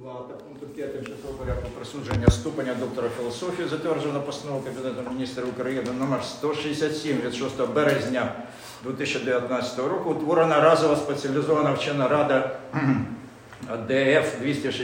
2 та пункту 5 тимчасового порядку присудження ступеня доктора філософії затверджено постановою Кабінету міністрів України номер 167 від 6 березня 2019 року. Утворена разова спеціалізована вчена рада ДФ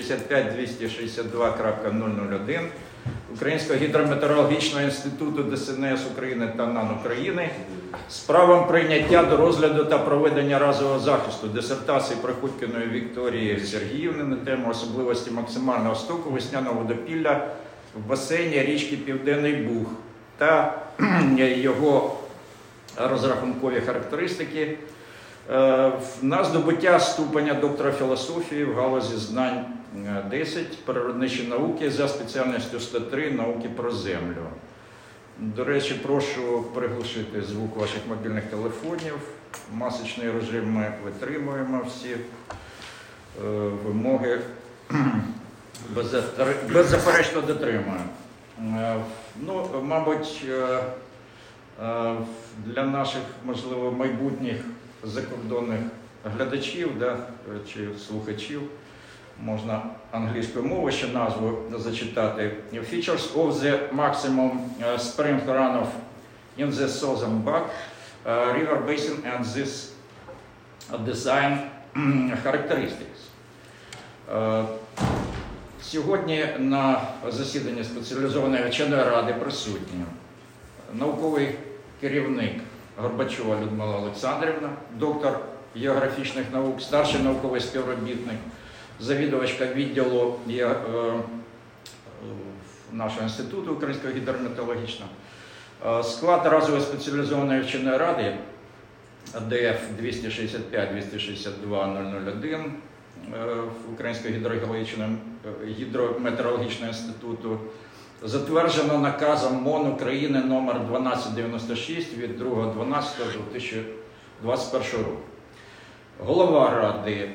265-262.001 Українського гідрометеорологічного інституту ДСНС України та НАН України з правом прийняття до розгляду та проведення разового захисту дисертації Приходькіної Вікторії Сергіївни на тему особливості максимального стоку весняного водопілля в басейні річки Південний Буг та його розрахункові характеристики на здобуття ступеня доктора філософії в галузі знань 10 природничі науки за спеціальністю 103 науки про землю. До речі, прошу приглушити звук ваших мобільних телефонів. Масочний режим ми витримуємо, всі вимоги беззаперечно дотримуємо. Ну, мабуть, для наших, можливо, майбутніх закордонних глядачів чи слухачів можна англійською мовою ще назву зачитати. Features of the maximum spring runoff in the southern Bug river basin and this design characteristics. Сьогодні на засіданні спеціалізованої вченої ради присутні науковий керівник Горбачова Людмила Олександрівна, доктор географічних наук, старший науковий співробітник, завідувачка відділу нашого інституту Українського гідрометеорологічного. Склад разової спеціалізованої вченої ради ДФ 265-262-001 Українського гідрометеорологічного інституту затверджено наказом МОН України номер 1296 від 2.12.2021 року. Голова ради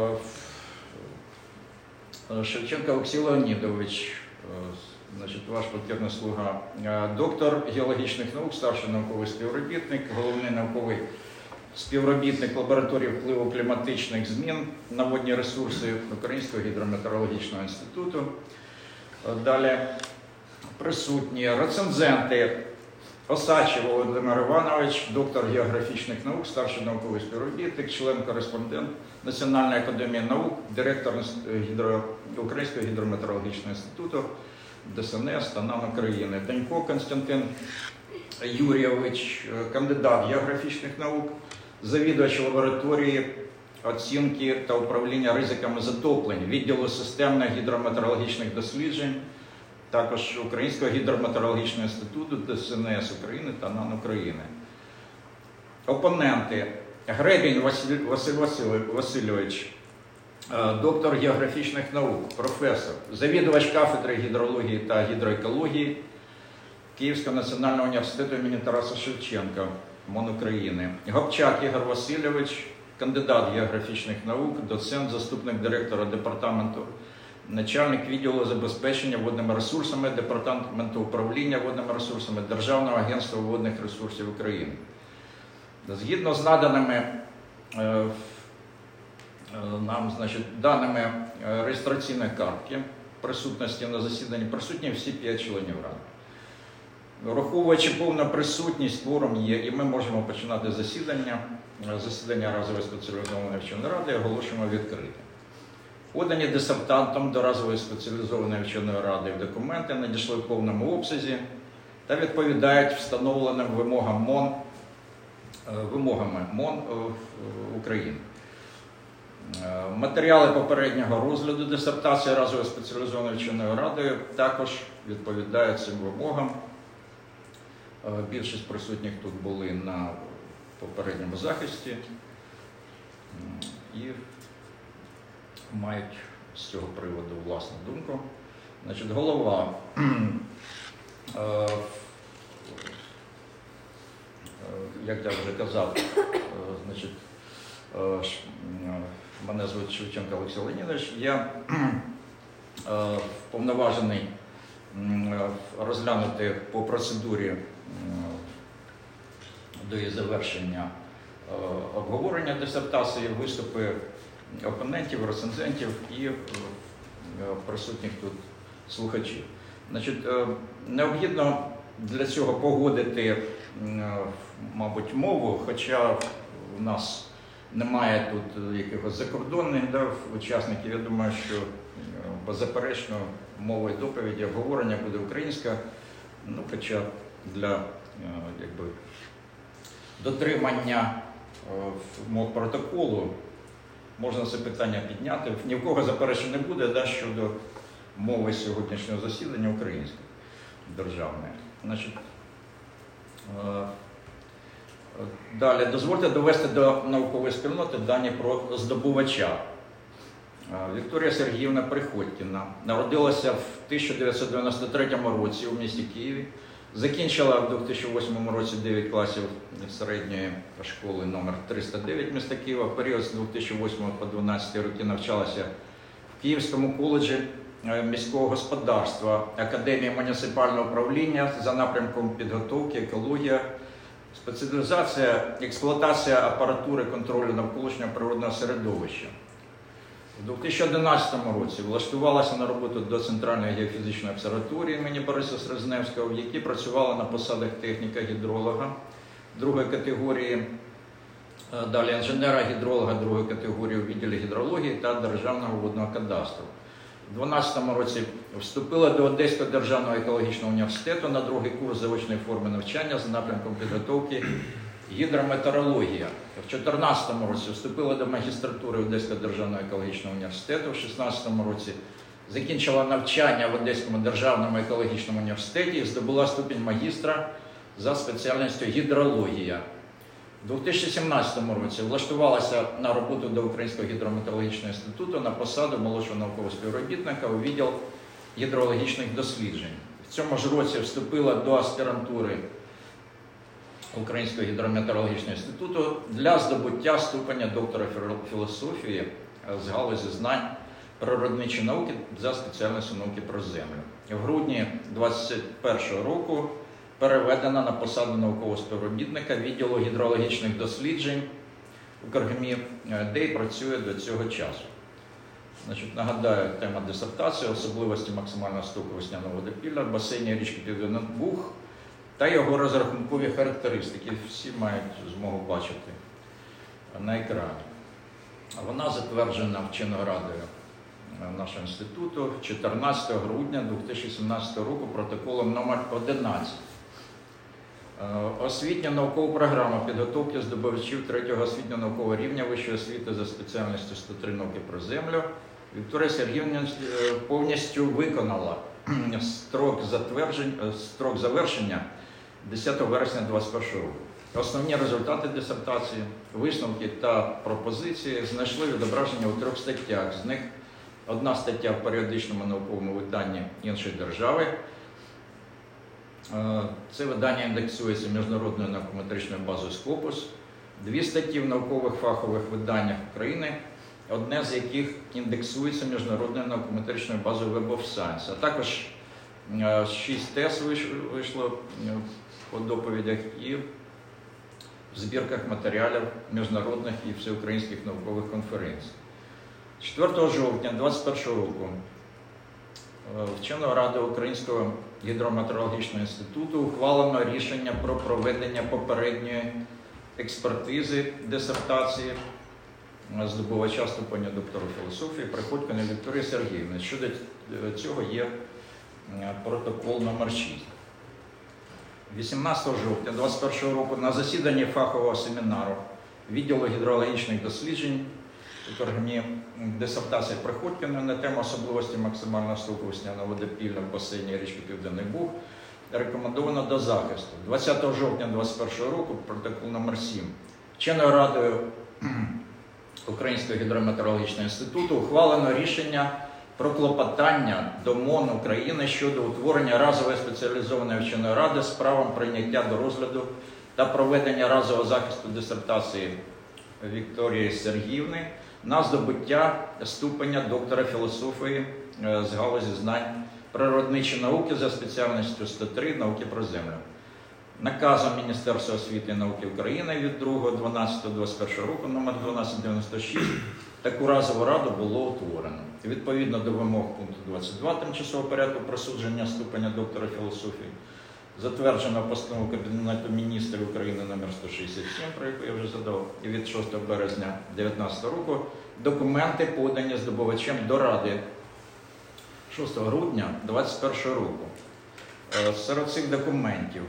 Шевченко Олексій Леонідович, ваш покірний слуга, доктор геологічних наук, старший науковий співробітник, головний науковий співробітник лабораторії впливу кліматичних змін на водні ресурси Українського гідрометеорологічного інституту. Далі присутні рецензенти: Осадчий Володимир Іванович, доктор географічних наук, старший науковий співробітник, член-кореспондент Національної академії наук, директор Українського гідрометеорологічного інституту ДСНС та НАН України. Данько Константин Юрійович, кандидат географічних наук, завідувач лабораторії оцінки та управління ризиками затоплень, відділу системних гідрометеорологічних досліджень, також Українського гідрометеорологічного інституту ДСНС України та НАН України. Опоненти: Гребінь Василь Васильович, доктор географічних наук, професор, завідувач кафедри гідрології та гідроекології Київського національного університету імені Тараса Шевченка, МОН України. Гопчак Ігор Васильович, кандидат географічних наук, доцент, заступник директора департаменту, начальник відділу забезпечення водними ресурсами Департаменту управління водними ресурсами Державного агентства водних ресурсів України. Згідно з наданими нам, даними реєстраційної картки присутності на засіданні, присутні всі 5 членів ради. Враховуючи повну присутність, кворум є, і ми можемо починати засідання. Засідання разової спеціалізованої вченої ради оголошуємо відкритим. Подані дисертантом до разової спеціалізованої вченої ради документи надійшли в повному обсязі та відповідають встановленим вимогами МОН України. Матеріали попереднього розгляду дисертації разової спеціалізованої вченої ради також відповідають цим вимогам. Більшість присутніх тут були на попередньому захисті і мають з цього приводу власну думку. Голова як я вже казав, мене звуть Шевченко Олексій Леонідович, я вповноважений розглянути по процедурі до її завершення обговорення дисертації, виступи опонентів, рецензентів і присутніх тут слухачів. Значить, необхідно для цього погодити, мабуть, мову, хоча в нас немає тут якихось закордонних учасників. Я думаю, що беззаперечно мовою доповіді, обговорення буде українська, ну, хоча для дотримання мов протоколу можна це питання підняти. Ні в кого заперечень не буде щодо мови сьогоднішнього засідання української державної. Значить, далі, дозвольте довести до наукової спільноти дані про здобувача. Вікторія Сергіївна Приходькіна народилася в 1993 році у місті Києві, закінчила в 2008 році 9 класів середньої школи номер 309 міста Києва. В період з 2008 по 2012 роки навчалася в Київському коледжі міського господарства, Академії муніципального управління за напрямком підготовки, екологія, спеціалізація, експлуатація апаратури контролю навколишнього природного середовища. У 2011 році влаштувалася на роботу до Центральної геофізичної обсерваторії імені Бориса Срезневського, в якій працювала на посадах техніка-гідролога другої категорії, далі інженера-гідролога другої категорії у відділі гідрології та Державного водного кадастру. У 2012 році вступила до Одеського державного екологічного університету на другий курс заочної форми навчання за напрямком підготовки гідрометеорологія. В 2014 році вступила до магістратури Одеського державного екологічного університету. В 2016 році закінчила навчання в Одеському державному екологічному університеті і здобула ступінь магістра за спеціальністю гідрологія. У 2017 році влаштувалася на роботу до Українського гідрометеорологічного інституту на посаду молодшого наукового співробітника у відділ гідрологічних досліджень. В цьому ж році вступила до аспірантури Українського гідрометеорологічного інституту для здобуття ступеня доктора філософії з галузі знань природничої науки за спеціальністю науки про землю. В грудні 2021 року переведена на посаду наукового співробітника відділу гідрологічних досліджень УКРГМІ, де і працює до цього часу. Значить, нагадаю, тема дисертації – особливості максимального стоку весняного водопілля в басейні річки Південний Буг та його розрахункові характеристики. Всі мають змогу бачити на екрані. Вона затверджена вченою радою нашого інституту 14 грудня 2017 року протоколом номер 11. Освітня наукова програма підготовки здобувачів 3-го освітньо-наукового рівня вищої освіти за спеціальністю 103 науки про землю. Вікторія Сергіївна повністю виконала строк завершення 10 вересня 2021 року. Основні результати дисертації, висновки та пропозиції знайшли відображення у 3 статтях. З них одна стаття в періодичному науковому виданні іншої держави. Це видання індексується міжнародною наукометричною базою Scopus. 2 статті в наукових фахових виданнях України, одне з яких індексується міжнародною наукометричною базою Web of Science. А також 6 тез вийшло по доповідях і в збірках матеріалів міжнародних і всеукраїнських наукових конференцій. 4 жовтня 2021 року вченою радою Українського гідрометеорологічного інституту ухвалено рішення про проведення попередньої експертизи дисертації здобувача ступеня доктора філософії Приходькіної Вікторії Сергіївни. Щодо цього є протокол номер 6. 18 жовтня 2021 року на засіданні фахового семінару відділу гідрологічних досліджень УКРГМІ дисертація Приходькіної на тему особливості максимального стоку весняного водопілля в басейні річки Південний Буг рекомендовано до захисту. 20 жовтня 2021 року протокол номер 7 вченою радою Українського гідрометеорологічного інституту ухвалено рішення про клопотання до МОН України щодо утворення разової спеціалізованої вченої ради з правом прийняття до розгляду та проведення разового захисту дисертації Вікторії Сергіївни на здобуття ступеня доктора філософії з галузі знань природничої науки за спеціальністю 103 науки про землю. Наказом Міністерства освіти і науки України від 2.12.21 року номер 1296 таку разову раду було утворено. Відповідно до вимог пункту 22 тимчасового порядку присудження ступеня доктора філософії, затверджено постанову Кабінету міністрів України номер 167, про яку я вже задав, від 6 березня 2019 року, документи подані здобувачем до Ради 6 грудня 2021 року. Серед цих документів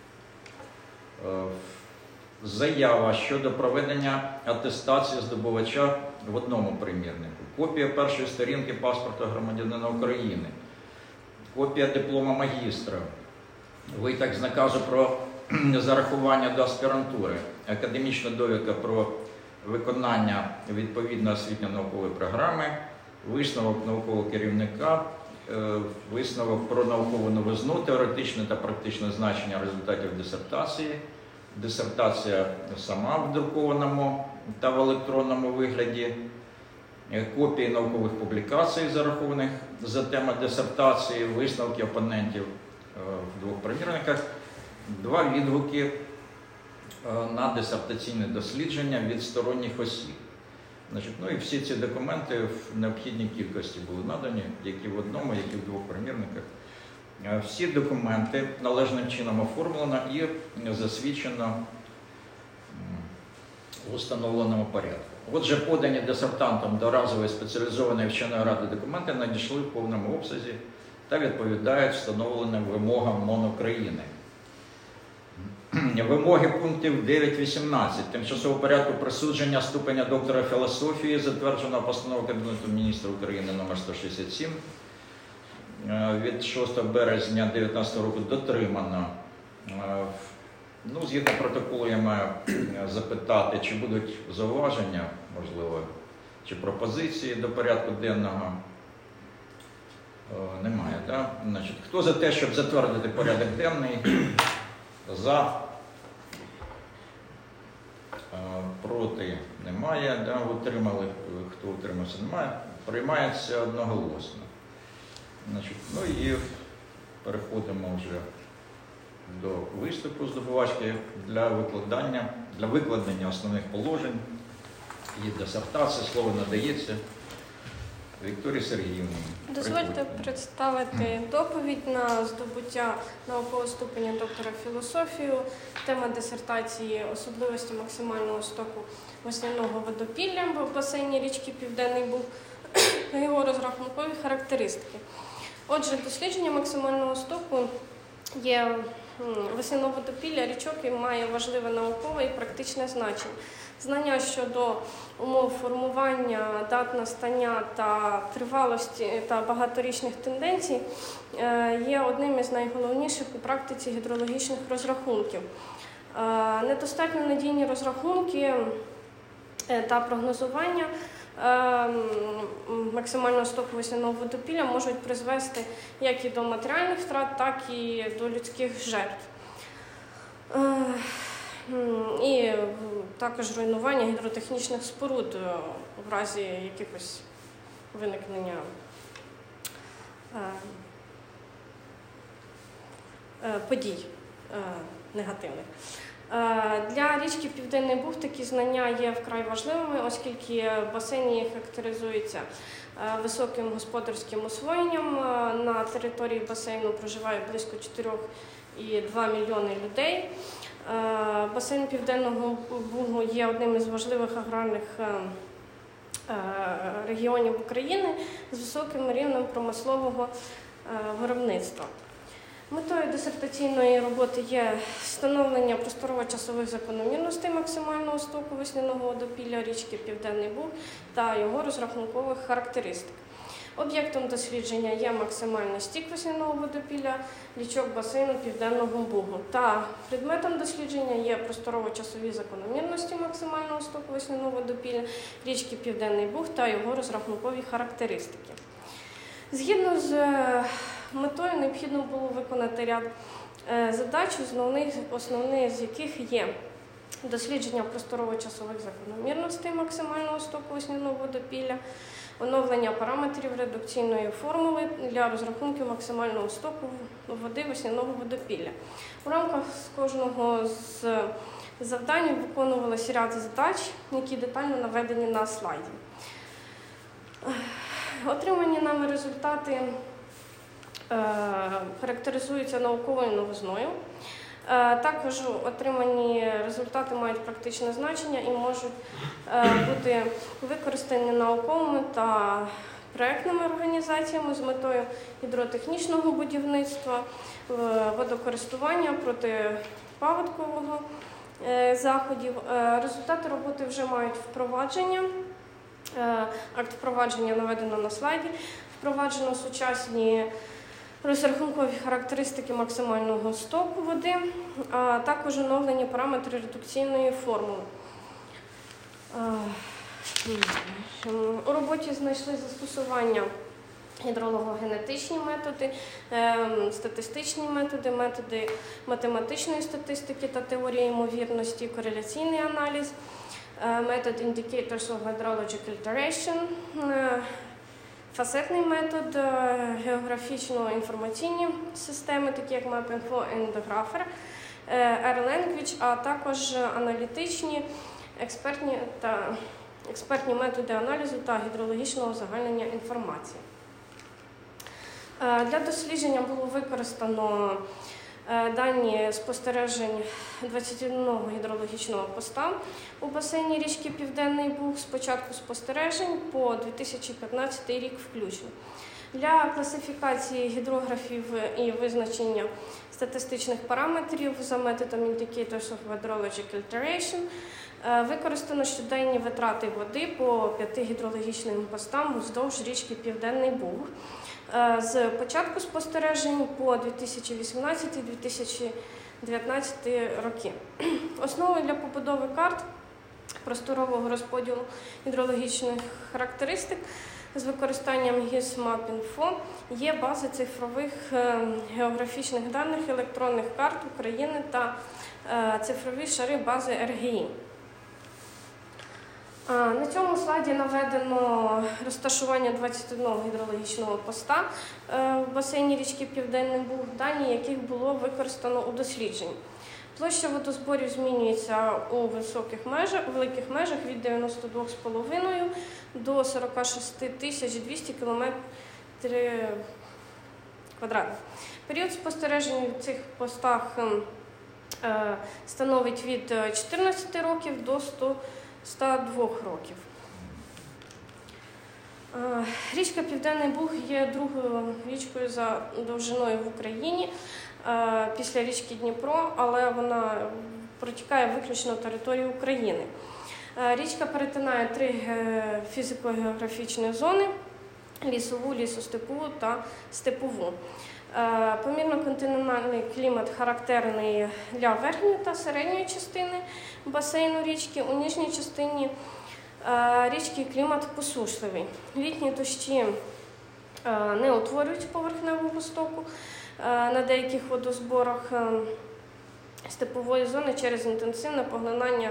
заява щодо проведення атестації здобувача в одному примірнику, копія першої сторінки паспорта громадянина України, копія диплома магістра, витяг з наказу про зарахування до аспірантури, академічна довідка про виконання відповідної освітньо-наукової програми, висновок наукового керівника, висновок про наукову новизну, теоретичне та практичне значення результатів дисертації, дисертація сама в друкованому та в електронному вигляді, копії наукових публікацій, зарахованих за тему дисертації, висновки опонентів в двох примірниках, 2 відгуки на дисертаційне дослідження від сторонніх осіб. Ну і всі ці документи в необхідній кількості були надані, які в одному, які в 2 примірниках. Всі документи належним чином оформлено і засвідчено в установленому порядку. Отже, подані дисертантом до разової спеціалізованої вченої ради документи надійшли в повному обсязі та відповідають встановленим вимогам МОН України. Вимоги пунктів 9-18 тимчасового порядку присудження ступеня доктора філософії, затвердженого постановою Кабінету міністрів України номер 167, від 6 березня 2019 року дотримано. Згідно протоколу я маю запитати, чи будуть зауваження, можливо, чи пропозиції до порядку денного. Немає, так? Значить, хто за те, щоб затвердити порядок денний? За. Проти немає. Да? Утримали, хто утримався, немає. Приймається одноголосно. Значить, і переходимо вже до виступу здобувачки для викладення основних положень і дисертації. Слово надається Вікторії Сергіївні. Дозвольте представити доповідь на здобуття наукового ступеня доктора філософії, тема дисертації «Особливості максимального стоку весняного водопілля в басейні річки Південний Буг та його розрахункові характеристики». Отже, дослідження максимального стоку є весняного водопілля річок і має важливе наукове і практичне значення. Знання щодо умов формування, дат настання та тривалості та багаторічних тенденцій є одним із найголовніших у практиці гідрологічних розрахунків. Недостатньо надійні розрахунки та прогнозування максимального стоку весняного водопілля можуть призвести як і до матеріальних втрат, так і до людських жертв. І також руйнування гідротехнічних споруд в разі якихось виникнення подій негативних. Для річки Південний Буг такі знання є вкрай важливими, оскільки басейн її характеризується високим господарським освоєнням. На території басейну проживає близько 4,2 мільйони людей. Басейн Південного Бугу є одним із важливих аграрних регіонів України з високим рівнем промислового виробництва. Метою дисертаційної роботи є встановлення просторово-часових закономірностей максимального стоку весняного водопілля річки Південний Буг та його розрахункових характеристик. Об'єктом дослідження є максимальний стік весняного водопілля річок басейну Південного Бугу. Та предметом дослідження є просторово-часові закономірності максимального стоку весняного водопілля річки Південний Буг та його розрахункові характеристики. Згідно з метою необхідно було виконати ряд задач, основні з яких є дослідження просторово-часових закономірностей максимального стоку весняного водопілля, оновлення параметрів редукційної формули для розрахунків максимального стоку води весняного водопілля. У рамках кожного з завдань виконувалися ряд задач, які детально наведені на слайді. Отримані нами результати характеризуються науковою новизною. Також отримані результати мають практичне значення і можуть бути використані науковими та проектними організаціями з метою гідротехнічного будівництва, водокористування, протипаводкового заходів. Результати роботи вже мають впровадження. Акт впровадження наведено на слайді. Впроваджено сучасні розрахункові характеристики максимального стоку води, а також оновлені параметри редукційної формули. У роботі знайшли застосування гідрологогенетичні методи, статистичні методи, методи математичної статистики та теорії ймовірності, кореляційний аналіз, метод Indicators of Hydrological Alteration, фасетний метод, географічно-інформаційні системи, такі як MapInfo і Grapher, R-Language, а також аналітичні, експертні методи аналізу та гідрологічного узагальнення інформації. Для дослідження було використано дані спостережень 21 гідрологічного поста у басейні річки Південний Буг з початку спостережень по 2015 рік включно. Для класифікації гідрографів і визначення статистичних параметрів за методом Indicators of Hydrological Alteration використано щоденні витрати води по 5 гідрологічним постам уздовж річки Південний Буг з початку спостережень по 2018-2019 роки. Основою для побудови карт просторового розподілу гідрологічних характеристик з використанням GIS-MapInfo є бази цифрових географічних даних електронних карт України та цифрові шари бази РГІ. На цьому слайді наведено розташування 21 гідрологічного поста в басейні річки Південний Буг, дані яких було використано у дослідженні. Площа водозборів змінюється у великих межах від 92,5 до 46 200 км². Період спостережень в цих постах становить від 14 років до 102 років. Річка Південний Буг є другою річкою за довжиною в Україні після річки Дніпро, але вона протікає виключно територію України. Річка перетинає 3 фізико-географічні зони – лісову, лісостепову та степову. Помірно-континентальний клімат характерний для верхньої та середньої частини басейну річки. У нижній частині річки клімат посушливий. Літні дощі не утворюють поверхневого стоку на деяких водозборах степової зони через інтенсивне поглинання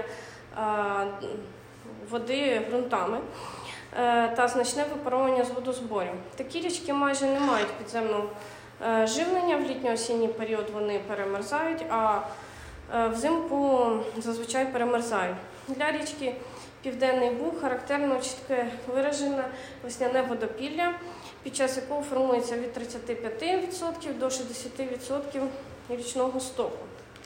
води ґрунтами та значне випаровування з водозборів. Такі річки майже не мають підземного живлення, в літньо-осінній період вони перемерзають, а взимку зазвичай перемерзають. Для річки Південний Буг характерно чітке виражене весняне водопілля, під час якого формується від 35% до 60% річного стоку.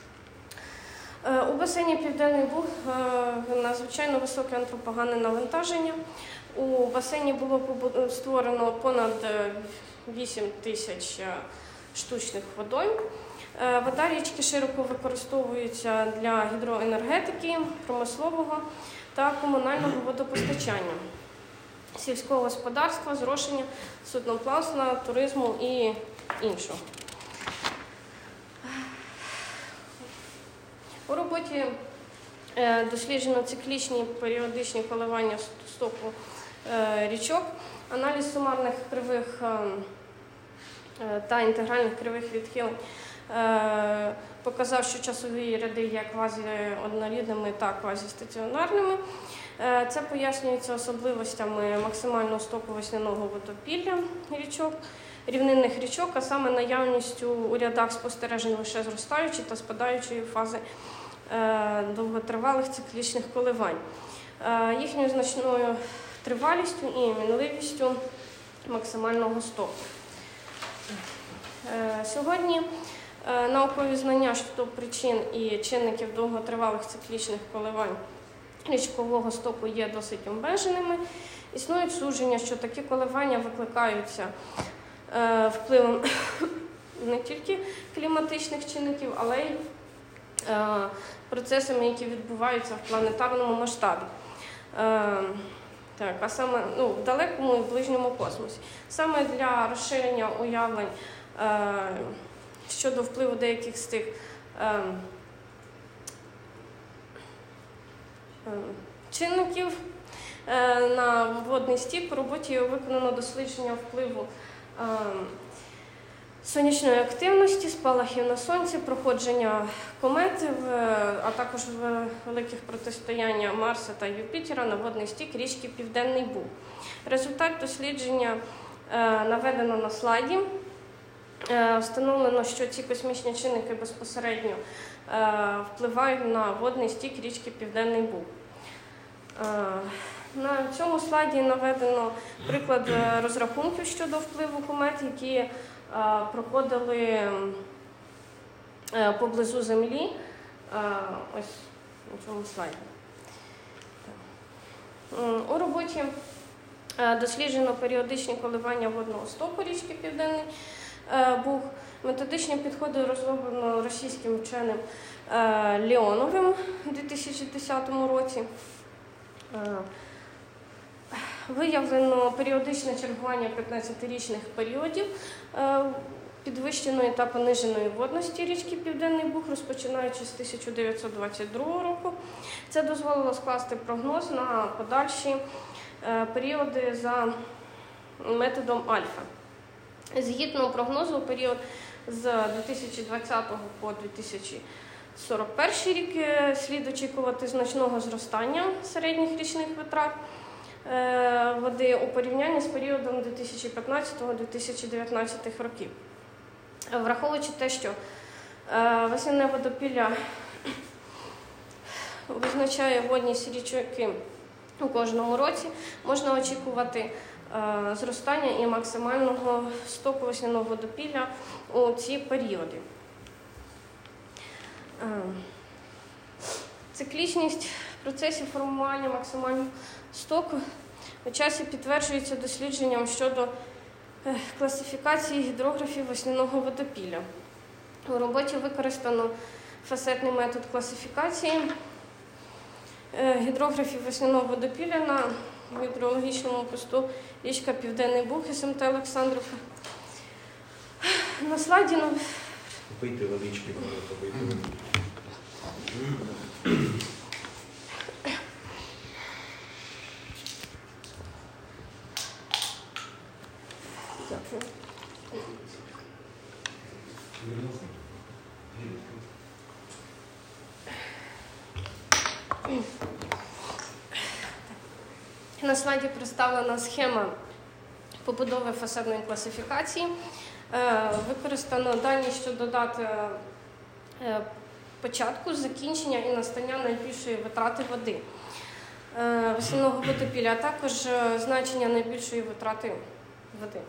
У басейні Південний Буг надзвичайно високе антропогенне навантаження. У басейні було створено понад 8 тисяч штучних водойм. Вода річки широко використовується для гідроенергетики, промислового та комунального водопостачання, сільського господарства, зрошення, судноплавства, туризму і іншого. У роботі досліджено циклічні періодичні коливання стоку річок, аналіз сумарних кривих та інтегральних кривих відхилень показав, що часові ряди є квазіоднорідними та квазістаціонарними. Це пояснюється особливостями максимального стоку весняного водопілля річок, рівнинних річок, а саме наявністю у рядах спостережень лише зростаючої та спадаючої фази довготривалих циклічних коливань. Їхньою значною тривалістю і мінливістю максимального стоку. Сьогодні наукові знання щодо причин і чинників довготривалих циклічних коливань річкового стоку є досить обмеженими. Існують судження, що такі коливання викликаються впливом не тільки кліматичних чинників, але й процесами, які відбуваються в планетарному масштабі. Так, а саме в далекому і ближньому космосі. Саме для розширення уявлень щодо впливу деяких з цих чинників на водний стік у роботі виконано дослідження впливу сонячної активності, спалахів на Сонці, проходження комет, а також великих протистояння Марса та Юпітера на водний стік річки Південний Буг. Результат дослідження наведено на слайді. Встановлено, що ці космічні чинники безпосередньо впливають на водний стік річки Південний Буг. На цьому слайді наведено приклад розрахунків щодо впливу комет, які проходили поблизу Землі. Ось на цьому слайді. У роботі досліджено періодичні коливання водного стоку річки Південний Буг. Методичні підходи розроблено російським вченим Леоновим у 2010 році. Виявлено періодичне чергування 15-річних періодів підвищеної та пониженої водності річки Південний Буг, розпочинаючи з 1922 року. Це дозволило скласти прогноз на подальші періоди за методом альфа. Згідно прогнозу, у період з 2020 по 2041 рік слід очікувати значного зростання середніх річних витрат води у порівнянні з періодом 2015-2019 років. Враховуючи те, що весняне водопілля визначає водність річки у кожному році, можна очікувати зростання і максимального стоку весняного водопілля у ці періоди. Циклічність процесів формування максимального стоку у часі підтверджується дослідженням щодо класифікації гідрографів весняного водопілля. У роботі використано фасетний метод класифікації гідрографів весняного водопілля на гідрологічному посту річка Південний Буг, СМТ Олександрівка. На слайді Пийте водички, попийте водички. Дякую. На слайді представлена схема побудови фасадної класифікації. Використано дані щодо дати початку, закінчення і настання найбільшої витрати води весняного водопілля, а також значення найбільшої витрати води.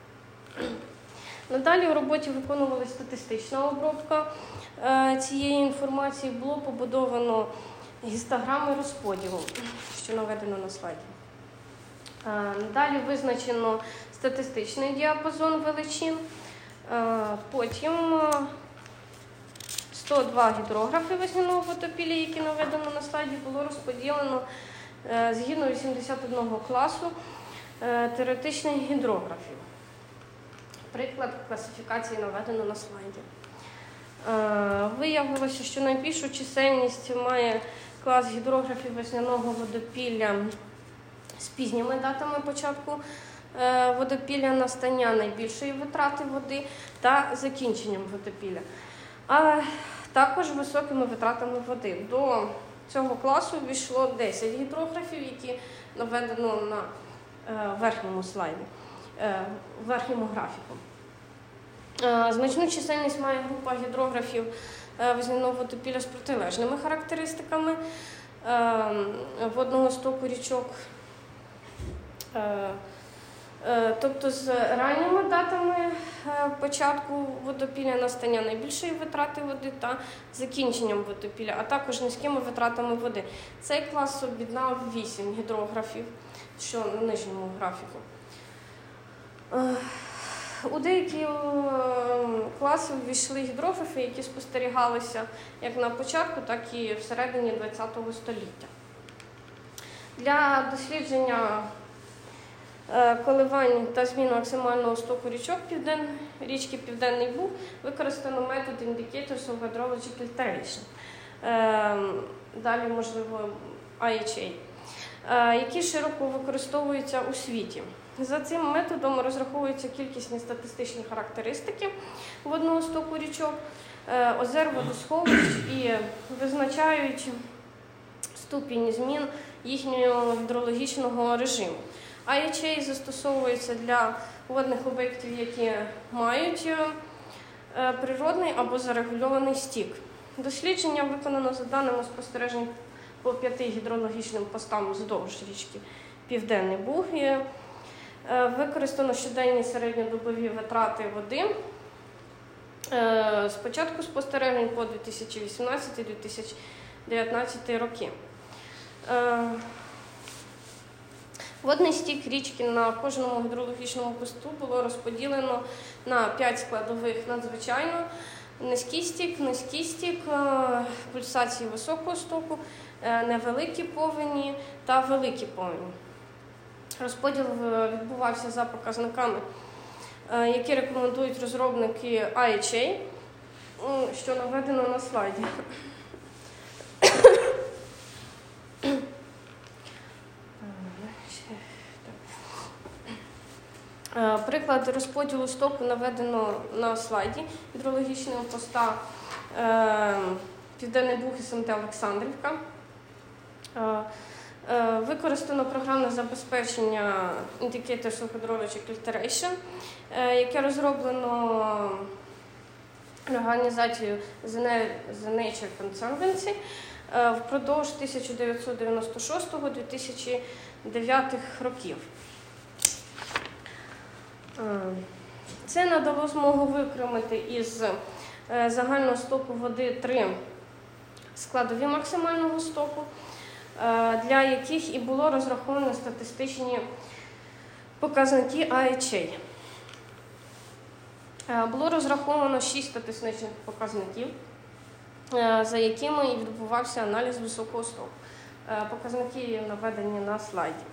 Надалі у роботі виконувалася статистична обробка цієї інформації, було побудовано гістограми розподілу, що наведено на слайді. Далі визначено статистичний діапазон величин, потім 102 гідрографи весняного водопілля, які наведено на слайді, було розподілено згідно 81 класу теоретичних гідрографів. Приклад класифікації наведено на слайді. Виявилося, що найбільшу чисельність має клас гідрографів весняного водопілля з пізніми датами початку водопілля, настання найбільшої витрати води та закінченням водопілля, але також високими витратами води. До цього класу ввійшло 10 гідрографів, які наведено на верхньому слайді, верхньому графіку. Значну чисельність має група гідрографів весняного водопілля з протилежними характеристиками водного стоку річок Тобто з ранніми датами початку водопілля, настання найбільшої витрати води та закінченням водопілля, а також низькими витратами води. Цей клас об'єднав 8 гідрографів, що на нижньому графіку. У деякі класи ввійшли гідрографи, які спостерігалися як на початку, так і всередині ХХ століття. Для дослідження коливань та змін максимального стоку річок річки Південний Буг використано метод Indicators of Hydrological Alteration, далі, можливо, IHA, який широко використовується у світі. За цим методом розраховуються кількісні статистичні характеристики водного стоку річок, озер, водосховищ і визначають ступінь змін їхнього гідрологічного режиму. IHA застосовується для водних об'єктів, які мають природний або зарегульований стік. Дослідження виконано за даними спостережень по 5 гідрологічним постам вздовж річки Південний Буг. Використано щоденні середньодобові витрати води з початку спостережень по 2018-2019 роки. Водний стік річки на кожному гідрологічному посту було розподілено на 5 складових: надзвичайно, низький стік, пульсації високого стоку, невеликі повені та великі повені. Розподіл відбувався за показниками, які рекомендують розробники IHA, що наведено на слайді. Приклад розподілу стоку наведено на слайді. Гідрологічного поста Південний Буг і СМТ Олександрівка. Використано програмне забезпечення Indicators of Hydrological Alteration, яке розроблено організацією The Nature Conservancy впродовж 1996-2009 років. Це надало змогу виокремити із загального стоку води 3 складові максимального стоку, для яких і було розраховано статистичні показники IHA. Було розраховано 6 статистичних показників, за якими і відбувався аналіз високого стоку. Показники наведені на слайді.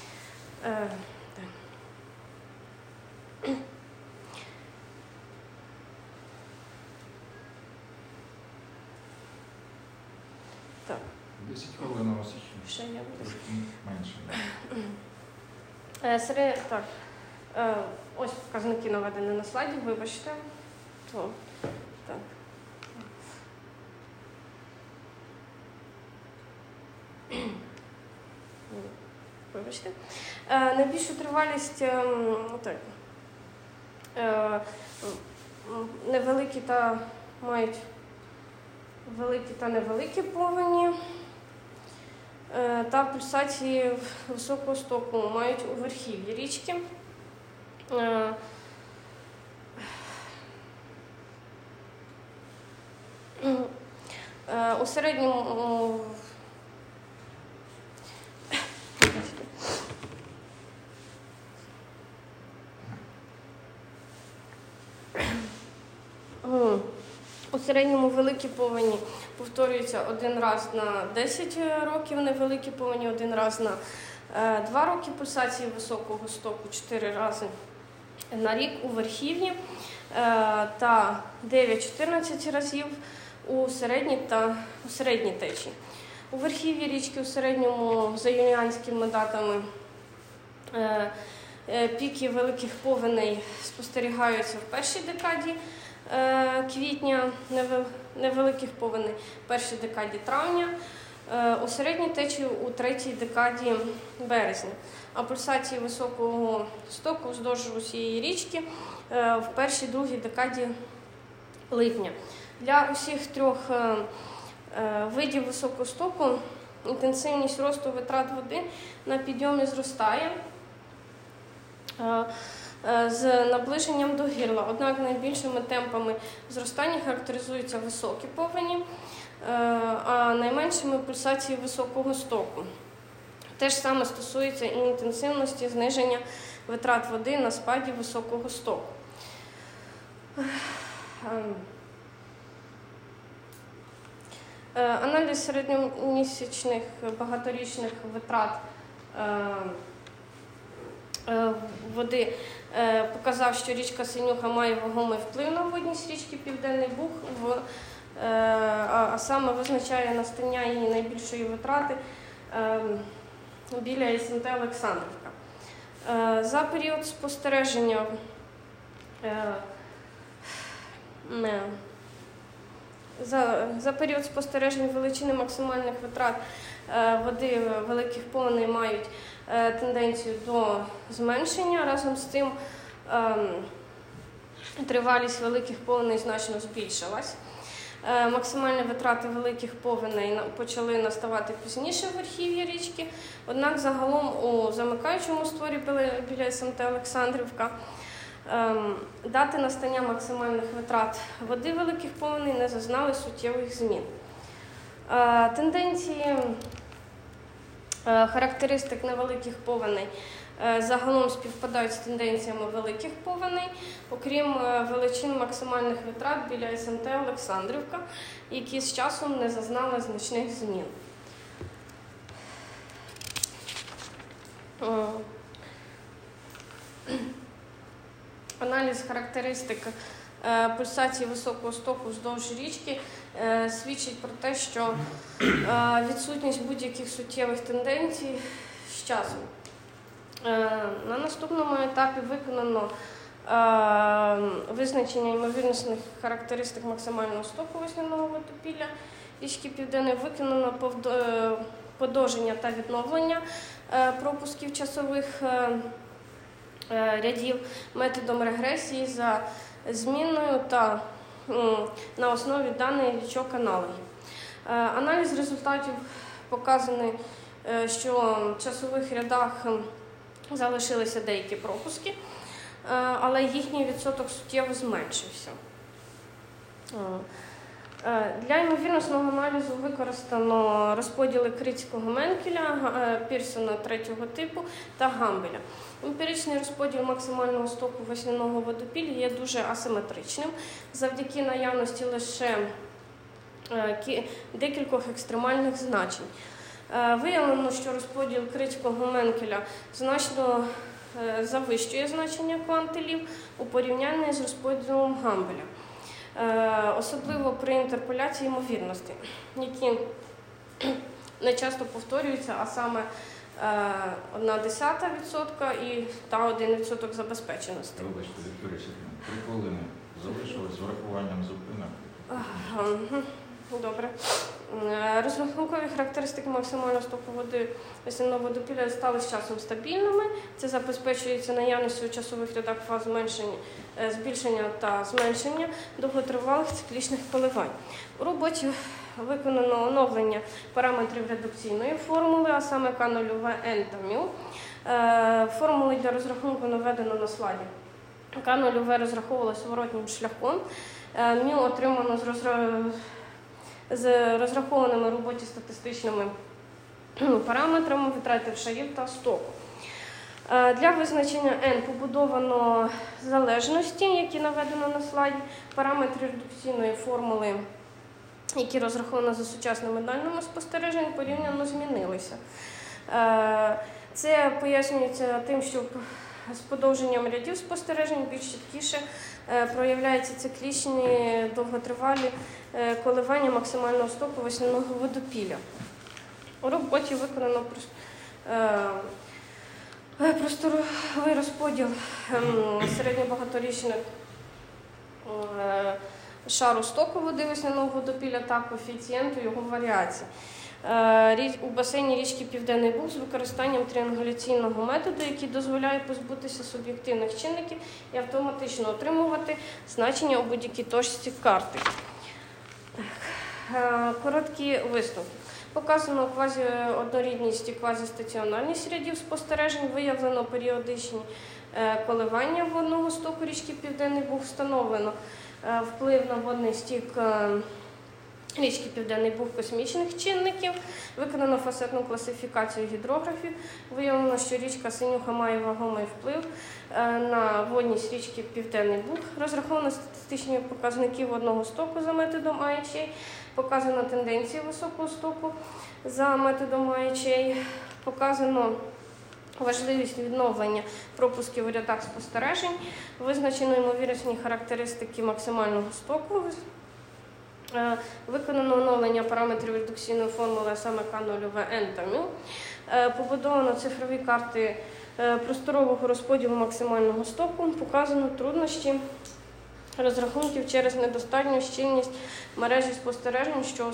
Так. 10 хвилин у вас ще є. Трошки менше. Так. Ось показники наведені на слайді, вибачте. Так. Вибачте. Найбільшу тривалість невеликі та мають великі та невеликі повені та пульсації високого стоку мають у верхів'ї річки. У середньому великі повені повторюються один раз на 10 років, невеликі повені один раз на 2 роки, пульсації високого стоку 4 рази на рік у верхів'ї та 9-14 разів у середній течії. У верхів'ї річки у середньому за юліанськими датами піки великих повеней спостерігаються в першій декаді квітня, невеликих повеней в першій декаді травня, у середній течії у третій декаді березня, а пульсації високого стоку вздовж усієї річки в першій-другій декаді липня. Для усіх 3 видів високого стоку інтенсивність росту витрат води на підйомі зростає з наближенням до гирла. Однак найбільшими темпами зростання характеризуються високі повені, а найменшими пульсації високого стоку. Те ж саме стосується і інтенсивності зниження витрат води на спаді високого стоку. Аналіз середньомісячних багаторічних витрат води показав, що річка Синюха має вагомий вплив на водність річки Південний Буг, а саме визначає настання її найбільшої витрати біля СМТ Олександрівка. За період спостережень величини максимальних витрат води великих повеней мають тенденцію до зменшення. Разом з тим тривалість великих повеней значно збільшилась. Максимальні витрати великих повеней почали наставати пізніше в верхів'ї річки, однак загалом у замикаючому створі біля СМТ Олександрівка дати настання максимальних витрат води великих повеней не зазнали суттєвих змін. Тенденції характеристик невеликих повеней загалом співпадають з тенденціями великих повеней, окрім величин максимальних витрат біля СМТ Олександрівка, які з часом не зазнали значних змін. Аналіз характеристик пульсації високого стоку вздовж річки свідчить про те, що відсутність будь-яких суттєвих тенденцій з часом. На наступному етапі виконано визначення ймовірнісних характеристик максимального стоку весняного водопілля річки Південний, виконано подовження та відновлення пропусків часових рядів методом регресії за змінною та на основі даних річок аналогів. Аналіз результатів показаний, що в часових рядах залишилися деякі пропуски, але їхній відсоток суттєво зменшився. Для ймовірностного аналізу використано розподіли Крицького Менкеля, Пірсона третього типу та Гамбеля. Емпіричний розподіл максимального стоку весняного водопілля є дуже асиметричним завдяки наявності лише декількох екстремальних значень. Виявлено, що розподіл Крицького Менкеля значно завищує значення квантилів у порівнянні з розподілом Гамбеля, особливо при інтерполяції ймовірностей, які не часто повторюються, а саме 0,1% та 1% забезпеченості. Вибачте, Вікторія Сергіївна, 3 хвилини залишилось з врахуванням зупинок. Добре. Розрахункові характеристики максимального стоку води весняного водопілля стали з часом стабільними. Це забезпечується наявністю у часових рядах фаз збільшення та зменшення довготривалих циклічних коливань. У роботі виконано оновлення параметрів редукційної формули, а саме К0В, N та μ. Формули для розрахунку наведено на слайді. К0В розраховувалося зворотнім шляхом. μ отримано з розрахованими в роботі статистичними параметрами витрати шарів та стоку. Для визначення N побудовано залежності, які наведено на слайді, параметри редукційної формули, які розраховані за сучасними даними спостережень, порівняно змінилися. Це пояснюється тим, що з подовженням рядів спостережень більш чіткіше проявляються циклічні довготривалі коливання максимального стоку весняного водопілля. У роботі виконано просторовий розподіл середньобагаторічних шару стоку води весняного водопілля та коефіцієнту його варіації у басейні річки Південний Буг з використанням тріангуляційного методу, який дозволяє позбутися суб'єктивних чинників і автоматично отримувати значення у будь-якій точці карти. Короткі висновки. Показано квазіоднорідність і квазістаціонарність рядів спостережень, виявлено періодичні коливання водного стоку річки Південний Буг, встановлено вплив на водний стік річки Південний Буг космічних чинників, виконано фасетну класифікацію гідрографів, виявлено, що річка Синюха має вагомий вплив на водність річки Південний Буг, розраховано статистичні показники водного стоку за методом IHA, показано тенденції високого стоку за методом IHA, показано важливість відновлення пропусків у рядах спостережень, визначено ймовірні характеристики максимального стоку, виконано оновлення параметрів редукційної формули, а саме К0В-Н та МЮ, побудовано цифрові карти просторового розподілу максимального стоку, показано труднощі розрахунків через недостатню щільність мережі спостережень, що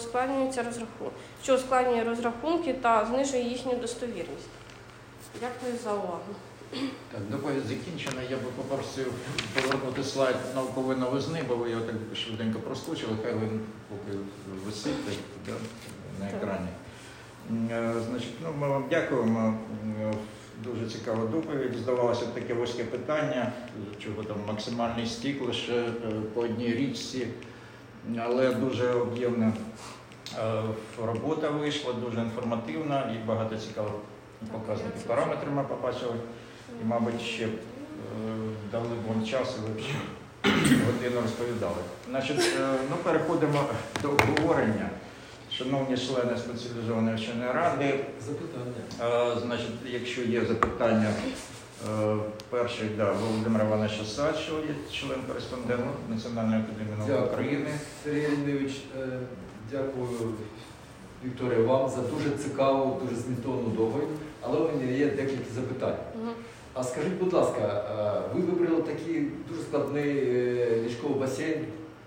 ускладнює розрахунки та знижує їхню достовірність. Дякую за увагу. Так, доповідь закінчена. Я би попросив повернути слайд наукової новизни, бо ви його так швиденько проскочили, хай він поки висить да, на екрані. Значить, ми вам дякуємо. Дуже цікава доповідь. Здавалося б, таке вузьке питання, чого там максимальний стік лише по одній річці, але дуже об'ємна робота вийшла, дуже інформативна і багато цікавих показників. Параметри ми побачили і, мабуть, ще дали б вам час, і ви б ще годину розповідали. Значить, переходимо до обговорення. Шановні члени спеціалізованої вченої ради, запитання. Значить, якщо є запитання, перший, Володимир Іванович Сачо, є член-кореспондент Національної академії наук України. Сергій Леонідович, дякую, Вікторія, вам за дуже цікаву, дуже змістовну доповідь, але у мене є декілька запитань. А скажіть, будь ласка, ви вибрали такий дуже складний ліжковий басейн,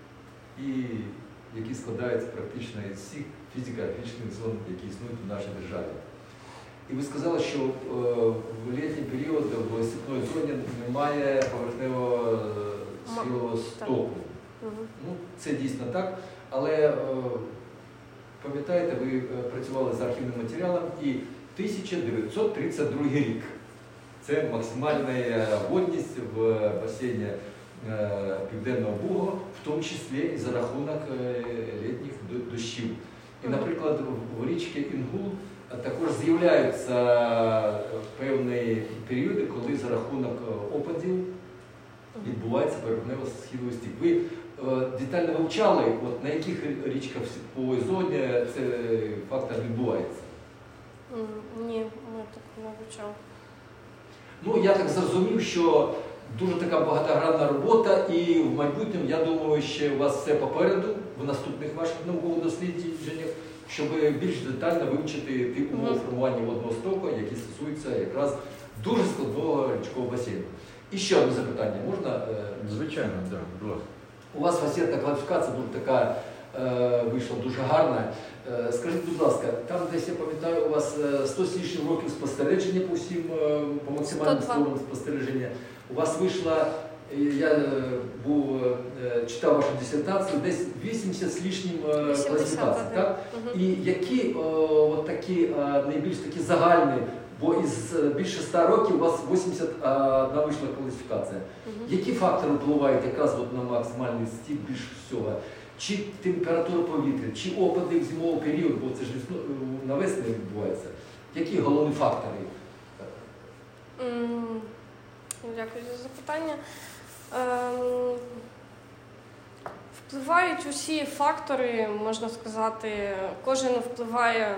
який складається практично із всіх фізико-географічних зон, які існують у нашій державі. І ви сказали, що в літній період в степної зоні немає поверхневого схилового стоку. Ну, це дійсно так, але пам'ятаєте, ви працювали з архівним матеріалом, і 1932 рік. Це максимальна водність в басейні Південного Бугу, в тому числі і за рахунок літніх дощів. І, наприклад, в річці Інгул також з'являються певні періоди, коли за рахунок опадів відбувається поверхневий схиловий стік. Ви детально вивчали, на яких річках в степовій зоні цей фактор відбувається? Ні, ми так не вивчали. Ну, я так зрозумів, що дуже така багатогранна робота, і в майбутньому, я думаю, ще у вас все попереду, в наступних ваших наукових дослідженнях, щоб більш детально вивчити ті умови формування водного стоку, які стосуються якраз дуже складного річкового басейну. І ще одне запитання, можна? Звичайно, так, будь ласка. У вас фасетна класифікація дуже така вийшла дуже гарна. Скажіть, будь ласка, там десь, я пам'ятаю, у вас 100 з лишнім років спостереження по всім, по максимальним сторонам спостереження. У вас вийшла, я читав вашу дисертацію, десь 80 з лишнім класифікацій, так? І які от такі найбільш такі загальні, бо із більше 100 років у вас 81 вийшла класифікація. Які фактори впливають якраз от на максимальний стік більш всього? Чи температура повітря, чи опади в зимовий період, бо це ж навесні відбувається. Які головні фактори? Дякую за запитання. Впливають усі фактори, можна сказати, кожен впливає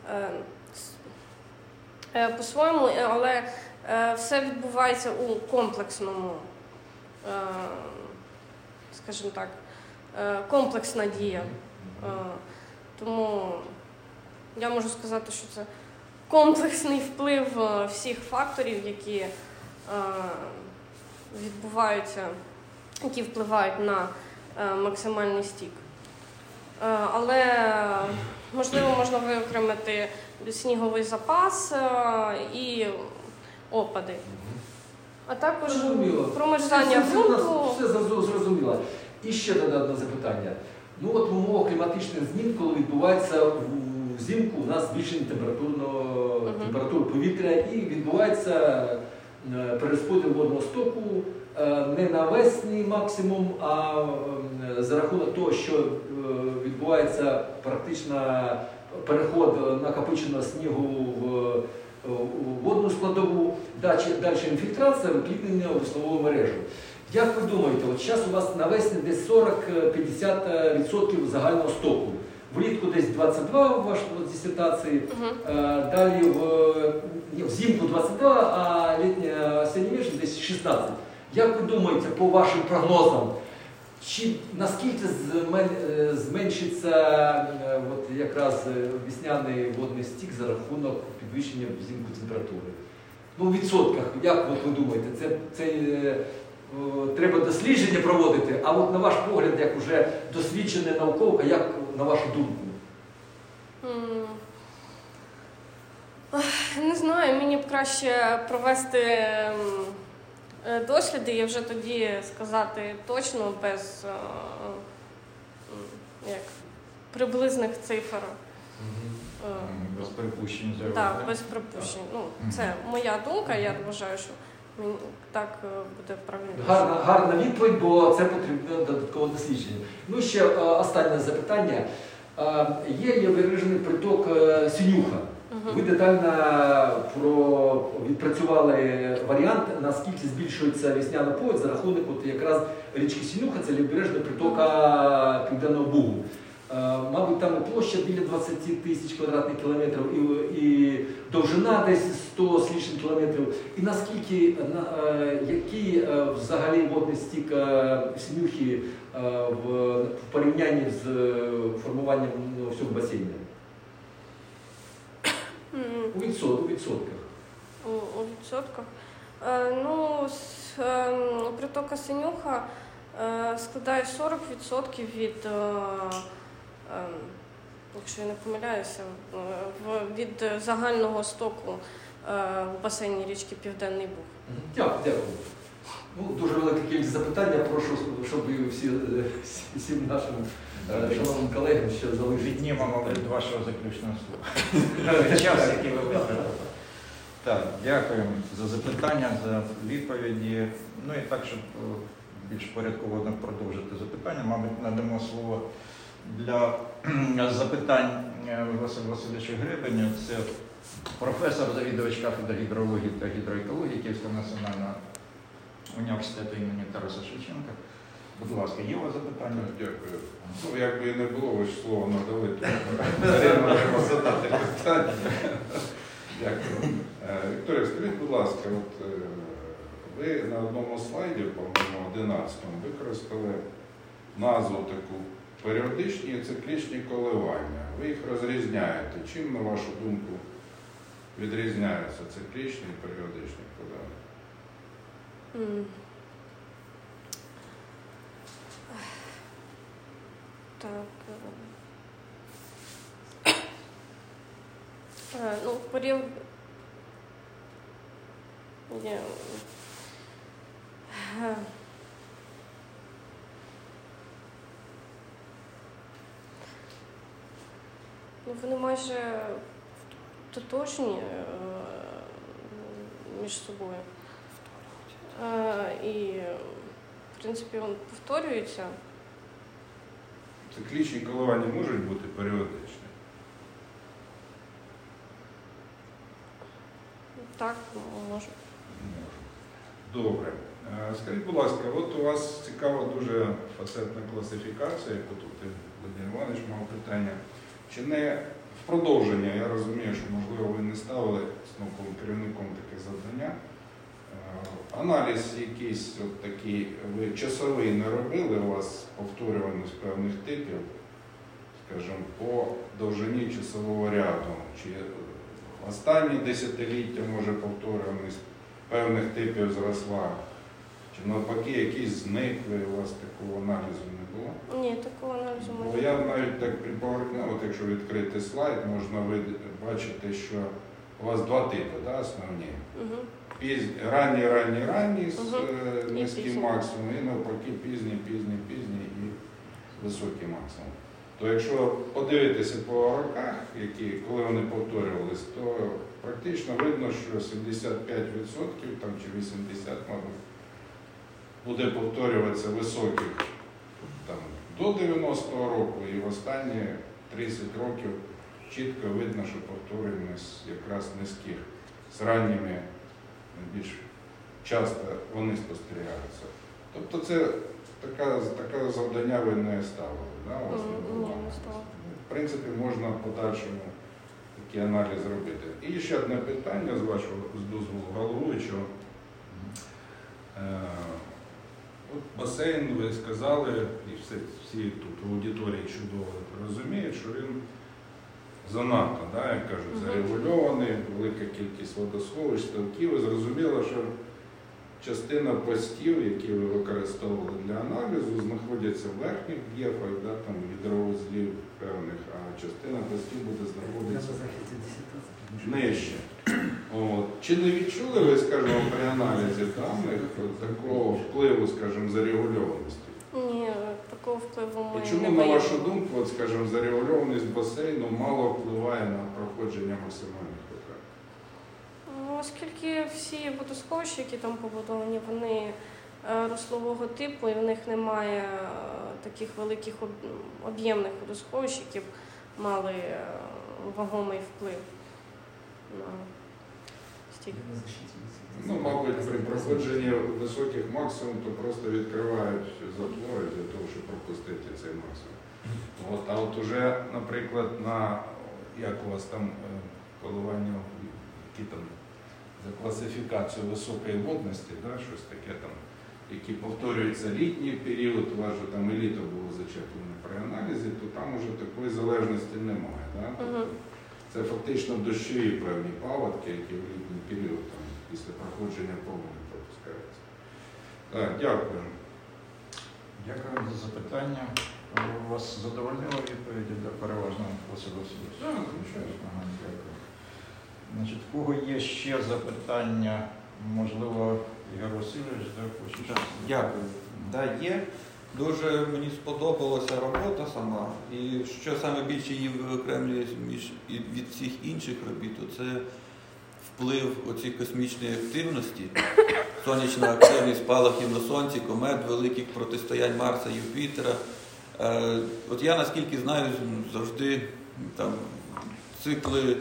по-своєму, але все відбувається у комплексному, скажімо так, комплексна дія. Тому я можу сказати, що це комплексний вплив всіх факторів, які відбуваються, які впливають на максимальний стік. Але, можливо, можна виокремити сніговий запас і опади. А також промерзання ґрунту. Все зрозуміло. І ще одне запитання. Ну от в умовах кліматичних змін, коли відбувається взимку, у нас збільшення температури повітря і відбувається перерозподіл водного стоку не навесний максимум, а за рахунок того, що відбувається практично переход накопиченого снігу в водну складову, далі інфільтрація, викликнення у веслову мережу. Як ви думаєте, от зараз у вас навесні десь 40-50% загального стоку. Влітку десь 22 у вашій дисертації, далі взимку 22, а літня осіння десь 16. Як ви думаєте, по вашим прогнозам, наскільки зменшиться якраз весняний водний стік за рахунок підвищення взимку температури? Ну, в відсотках, як ви думаєте, це треба дослідження проводити, а от на ваш погляд, як уже досвідчена науковка, як на вашу думку? Не знаю, мені б краще провести досліди і вже тоді сказати точно, без приблизних цифр. Без припущень. Так, без припущень. Ну, це моя думка, я вважаю, що так буде правильно. Гарна відповідь, бо це потрібно додаткове дослідження. Ну, ще останнє запитання. Є лівобережний приток Синюха. Ви детально відпрацювали варіант, наскільки збільшується весняна повідь за рахунок якраз річки Синюха, це лівобережна притока Південного Бугу. Мабуть, там і площа біля 20 тисяч квадратних кілометрів, і довжина десь 100 з лишнім кілометрів. І наскільки, який взагалі водний стік Синюхи в порівнянні з формуванням всього басейну? У відсотках. У відсотках? Ну, притока Синюха складає 40% від, якщо я не помиляюся, від загального стоку в басейні річки Південний Буг. Дякую. Ну, дуже велика кількість запитань. Я прошу, щоб всім нашим шановним колегам ще залишити. Віднімемо від вашого заключного слова. Час, який ви витратили. Так, дякуємо за запитання, за відповіді. Ну і так, щоб більш порядково продовжити запитання, мабуть, надамо слово для запитань Василю Васильовичу Гребеню. Це професор, завідувач кафедри гідрології та гідроекології Київського національного університету імені Тараса Шевченка. Будь ласка, є у вас запитання? Дякую. Ну, якби і не було, ви ж слово надали, то можемо задати питання. Дякую. Вікторія, скажіть, будь ласка, от ви на одному слайді, по-моєму, 11-му, використали назву таку періодичні і циклічні коливання. Ви їх розрізняєте. Чим, на вашу думку, відрізняються циклічні і періодичні коливання? Так. Ну, період... Вони майже тотожні між собою. І, в принципі, він повторюється. Циклічні коливання можуть бути періодичні? Так, може. Добре. Скажіть, будь ласка, от у вас цікава дуже фасетна класифікація, яку тут Володимир Іванович мав питання. Чи не в продовження, я розумію, що, можливо, ви не ставили з науковим керівником таке завдання. Аналіз якийсь от такий, ви часовий не робили, у вас повторюваність певних типів, скажімо, по довжині часового ряду. Чи останні десятиліття, може, повторюваність певних типів зросла? Чи навпаки якісь зникли, у вас такого аналізу не було? Ні, такого аналізу не було. Бо я навіть так приповерхнув, от якщо відкрити слайд, можна бачити, що у вас два типи, да, основні. Угу. Ранні з низьким пізні. максимумом, і навпаки пізні і високий максимум. то якщо подивитися по роках, коли вони повторювалися, то практично видно, що 75% там, чи 80%, мабуть, буде повторюватися високих там, до 90-го року, і в останні 30 років чітко видно, що повторюємось якраз низьких з ранніми, найбільш часто вони спостерігаються. Тобто це таке завдання ви не ставили, да? У вас не було? В принципі, можна в подальшому такий аналіз робити. І ще одне питання, з вашого дозволу головуючого. От басейн, ви сказали, і всі тут в аудиторії чудово розуміють, що він занадто, да, як кажуть, зарегульований, велика кількість водосховищ, ставків. І зрозуміло, що частина постів, які ви використовували для аналізу, знаходяться в верхніх б'єфах, да, там гідровузлів певних, а частина постів буде знаходитися нижче. От. Чи не відчули ви, скажімо, при аналізі даних такого впливу, скажімо, зарегульованості? Ні, такого впливу ми І чому, не на виявили. вашу думку, от, скажімо, зарегульованість басейну мало впливає на проходження максимальних витрат? Ну, оскільки всі водосховища, які там побудовані, вони руслового типу, і в них немає таких великих об'ємних водосховищ, які б мали вагомий вплив на стільки. Ну, мабуть, при проходженні високих максимум, то просто відкривають затвори для того, щоб пропустити цей максимум. От, а от уже, наприклад, як у вас там коливання, які там за класифікацію високої водності, да, щось таке там, які повторюються літній період, у вас же там і літо було зачеплене при аналізі, то там уже такої залежності немає. Да? Тобто, це фактично дощові певні паводки, які в літній період там, після проходження повені пропускаються. Так, дякую. Дякую за запитання. Вас задовольнило відповіді до переважного Василя Васильовича? Так, звичайно. Ага, дякую. Значить, в кого є ще запитання? Можливо, Ігор Васильович, да, хоче щось? Дякую. Да, є. Дуже мені сподобалася робота сама. І що саме більше її виокремлює від всіх інших робіт, то це вплив оцих космічної активності, сонячна активність, спалахів на Сонці, комет, великих протистоянь Марса, Юпітера. От я, наскільки знаю, завжди там цикли,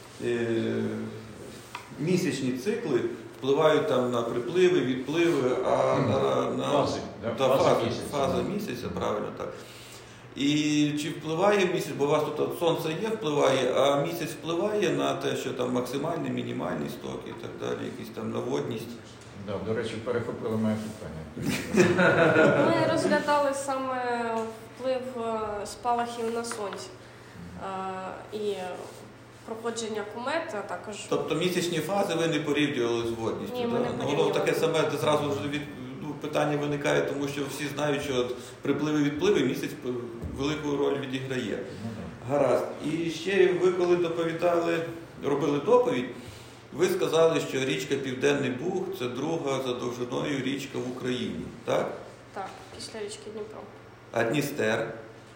місячні цикли впливають там на припливи, відпливи, а на фази місяця, правильно так. І чи впливає місяць, бо у вас тут сонце є, впливає, а місяць впливає на те, що там максимальний, мінімальний сток і так далі, якісь там наводність. Да, до речі, перехопили моє питання. Ми розглядали саме вплив спалахів на Сонці і проходження комет, а також... Тобто місячні фази ви не порівнювали з водністю? Ні, ми не Воно порівнювали. таке саме, де зразу ж питання виникає, тому що всі знають, що от припливи-відпливи місяць велику роль відіграє. Гаразд. І ще ви, коли робили доповідь, ви сказали, що річка Південний Буг – це друга за довжиною річка в Україні, так? Так, після річки Дніпро. А Дністер?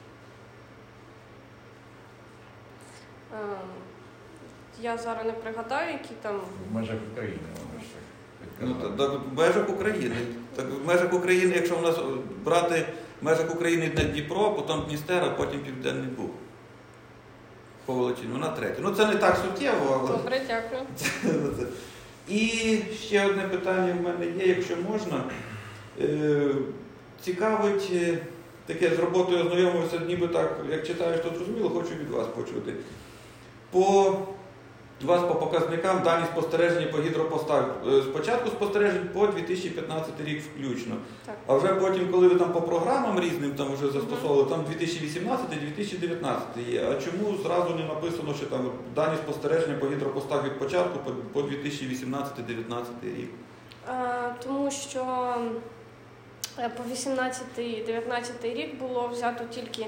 Я зараз не пригадаю, які там... В межах України, воно ж так. Ну, так, в межах України. Так, в межах України, якщо в нас брати в межах України йде Дніпро, потім Дністер, а потім Південний Буг. По величині. Вона третя. Ну, це не так суттєво, але... Добре, дякую. І ще одне питання в мене є, якщо можна. Цікавить, таке з роботою ознайомився, ніби так, як читаєш, то зрозуміло, хочу від вас почути. У вас по показникам дані спостереження по гідропостах. Спочатку спостережень по 2015 рік включно. Так. А вже потім, коли ви там по програмам різним там вже застосовували, там 2018-2019 є. А чому зразу не написано, що там дані спостереження по гідропостах від початку по 2018-2019 рік? Тому що по 2018-2019 рік було взято тільки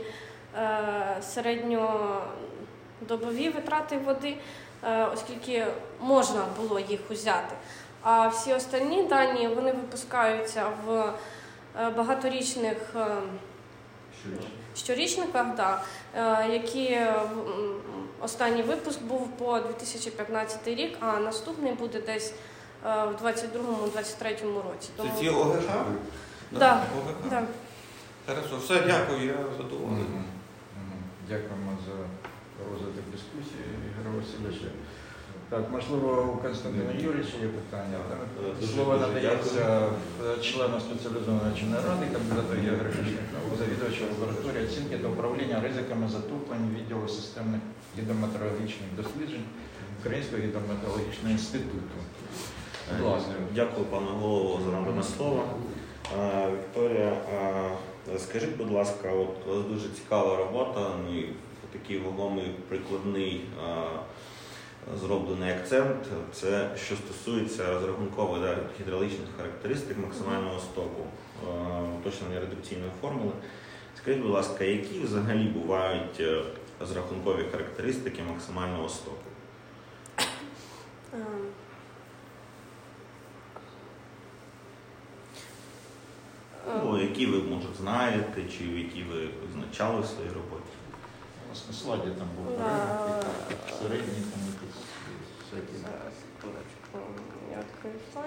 середньодобові витрати води, оскільки можна було їх узяти. А всі останні дані, вони випускаються в багаторічних щорічниках, да, які останній випуск був по 2015 рік, а наступний буде десь в 2022-2023 році. Це ці ОГХ? Да. ОГХ. Да. Хорошо, все, дякую, я задоволений. Дякуємо за розвиток дискусії, Ігоря Васильовича. Так, можливо, у Константина Юрійовича є питання. Слово надається члену спеціалізованої навчальної ради, кандидату географічних наук, завідувачу лабораторії оцінки та управління ризиками затоплень відділу системних гідрометеорологічних досліджень Українського гідрометеорологічного інституту. Будь ласка. Дякую, пане голово, за надане слово. Вікторія, скажіть, будь ласка, от у вас дуже цікава робота, ну і такий вагомий прикладний зроблений акцент. Це що стосується розрахункових гідравлічних характеристик максимального стоку, уточнення редукційної формули. Скажіть, будь ласка, які взагалі бувають розрахункові характеристики максимального стоку? Ну, які ви, може, знаєте, чи які ви визначали в своїй роботі? На слайді там був перелік, середній, там якісь всякі. Зараз, секундочку, я відкрию слайд.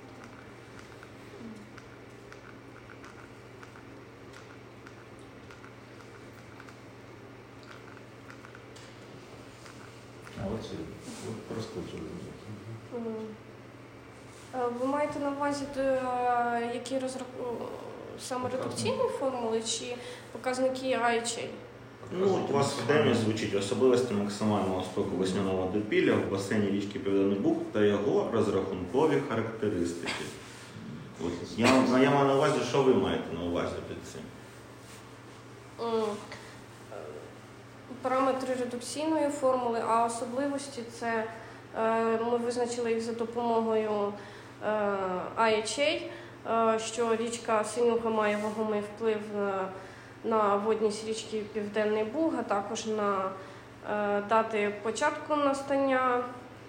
А оце просто Ви маєте на увазі, які саме редукційні формули чи показники IHA? Ну, у вас в темі звучить особливості максимального стоку весняного водопілля в басейні річки Південний Буг та його розрахункові характеристики. От, я маю на увазі, що ви маєте на увазі під цим? Параметри редукційної формули, а особливості це ми визначили їх за допомогою IHA, що річка Синюха має вагомий вплив на водність річки Південний Буг, а також на дати початку настання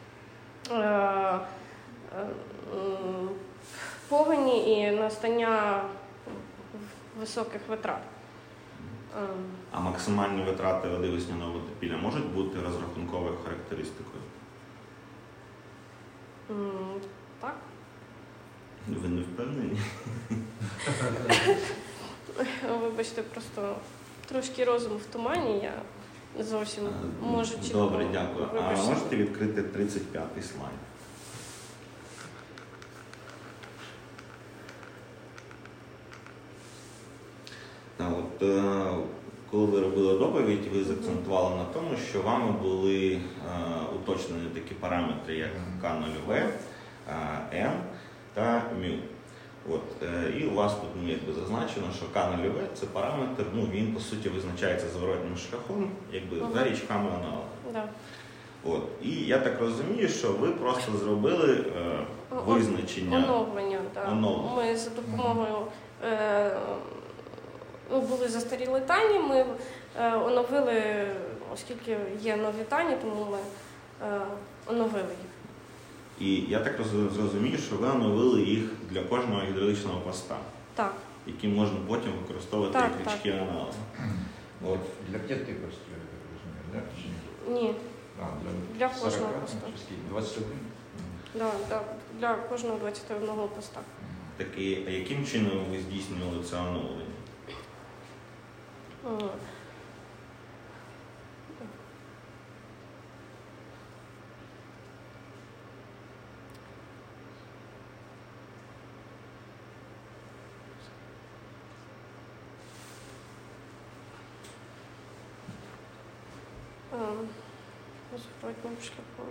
повені і настання високих витрат. А максимальні витрати води весняного водопілля можуть бути розрахунковою характеристикою? Так. Ви не впевнені? Вибачте, просто трошки розум в тумані, я не зовсім можу чітко. Добре, дякую. Вибачте. А можете відкрити 35-й слайд? Коли ви робили доповідь, ви заакцентували на тому, що вами були уточнені такі параметри, як К0В, М та μ. І у вас тут якби зазначено, що К0В – це параметр, він по суті визначається зворотнім шляхом, якби за річками аналогами. Да. І я так розумію, що ви просто зробили визначення. Оновлення, так. Оновлення. Ми за допомогою були застаріли дані, ми оновили, оскільки є нові дані, тому ми оновили їх. І я так зрозумію, що ви оновили їх для кожного гідравлічного поста, Так. які можна потім використовувати Так, як річки аналоги. Для 5 постів, я так розумію, так? Чи ні? Ні. Для 40, кожного поста. чи скільки? 21? Да, для кожного 21 поста. А яким чином ви здійснювали це оновлення? Зворотнім шляхом.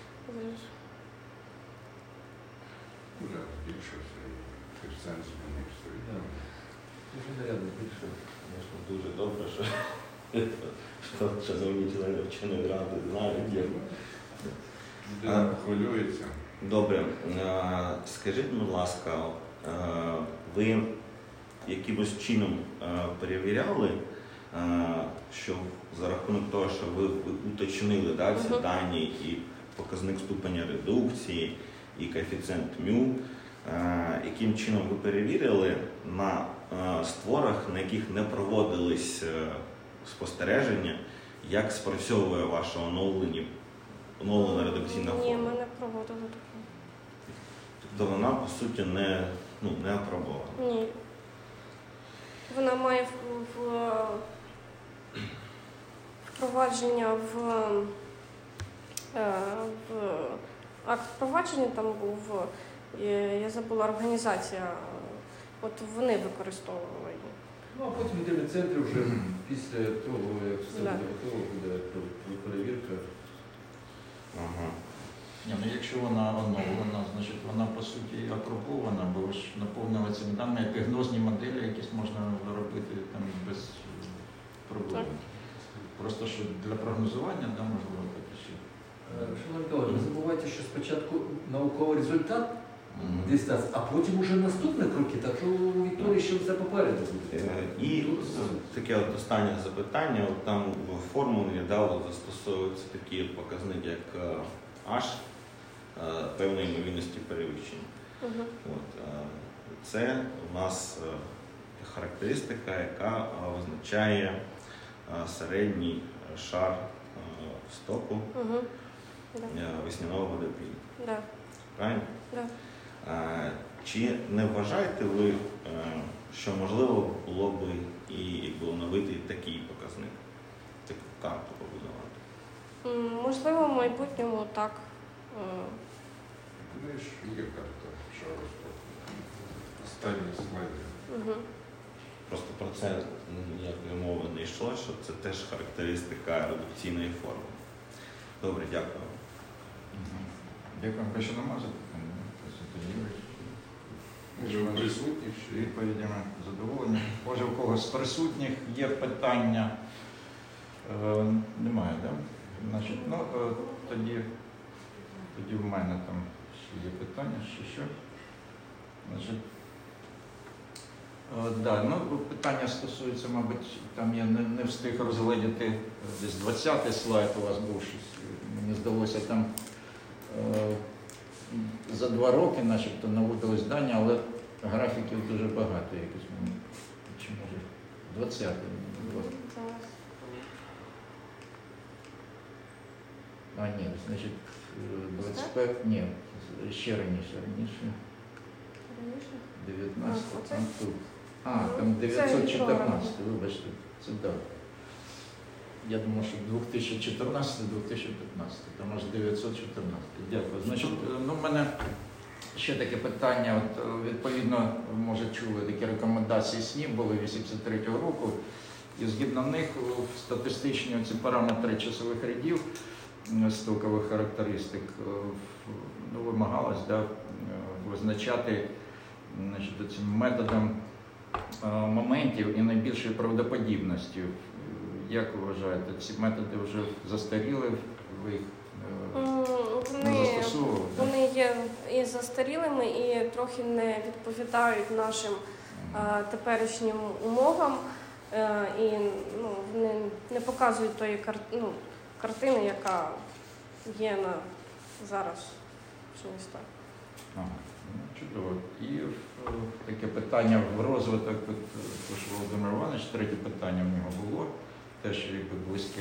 Вже збільшився і коефіцієнт змінився. Дуже нарядно більше. Звісно, дуже добре, що шановні члени вченої ради знають, як. Людина хвилюється. Добре. Скажіть, будь ласка, ви якимось чином перевіряли, що за рахунок того, що ви уточнили ці дані і показник ступеня редукції, і коефіцієнт μ, яким чином ви перевірили на створах, на яких не проводились спостереження, як спрацьовує ваше оновлена редакційна форма? Ні, ми не проводили такого. Тобто вона, по суті, не апробована? Ні. Вона має впровадження в акт впровадження, там був, я забула, організація, от вони використовували її. Ну, а потім йде в центрі вже після того, як все буде готово, буде перевірка. Ага. Ні, ну якщо вона оновлена, значить вона по суті апробована, бо ви ж наповнили цими даними, як епігнозні моделі, якісь можна робити там без проблем. Просто що для прогнозування, да, можливо, таке ще. Шановні колеги, не забувайте, що спочатку науковий результат десь нас, а потім уже наступні кроки, так що у Вікторії ще все попереду буде. І таке от останнє запитання, от там в формулі застосовується такий показник, як H, певної ймовірності перевищення. Це у нас характеристика, яка визначає середній шар стоку весняного водопію. Да. Правильно? Да. Чи не вважаєте ви, що можливо було б і оновити такий показник, таку карту побудувати? Можливо, в майбутньому так. Знаєш, є карта шару стоку. Останні слайди. Просто про це ніякої мови не йшло, що це теж характеристика редукційної форми. Добре, дякую. Дякую. Більше нема запитань? Може, ви присутні? Відповідями задоволені. Може, у когось з присутніх є питання? Немає, так? Значить, ну, тоді в мене там ще є питання, що. Значить, да, ну, питання стосується, мабуть, там я не встиг розглядіти, десь 20-й слайд у вас був щось, мені здалося, там за 2 роки начебто наводились дані, але графіків дуже багато якось. Чи може 20-й? А, ні, значить, 25, ні, ще раніше. 19, там тут. Там 914, вибачте, це так. Я думаю, що 2014-2015, там аж 914. Дякую. Значить, ну, в мене ще таке питання. От, відповідно, може, чули такі рекомендації СНІП, були 83-го року, і згідно них статистичні ці параметри часових рядів стокових характеристик вимагалось визначати, значить, цим методом моментів і найбільшої правдоподібності. Як ви вважаєте, ці методи вже застаріли, ви їх не застосовували? Вони є і застарілими, і трохи не відповідають нашим теперішнім умовам, і вони не показують тої картини, яка є зараз в містах. Чудово. І таке питання в розвиток, тож Володимир Іванович, третє питання в нього було, теж близьке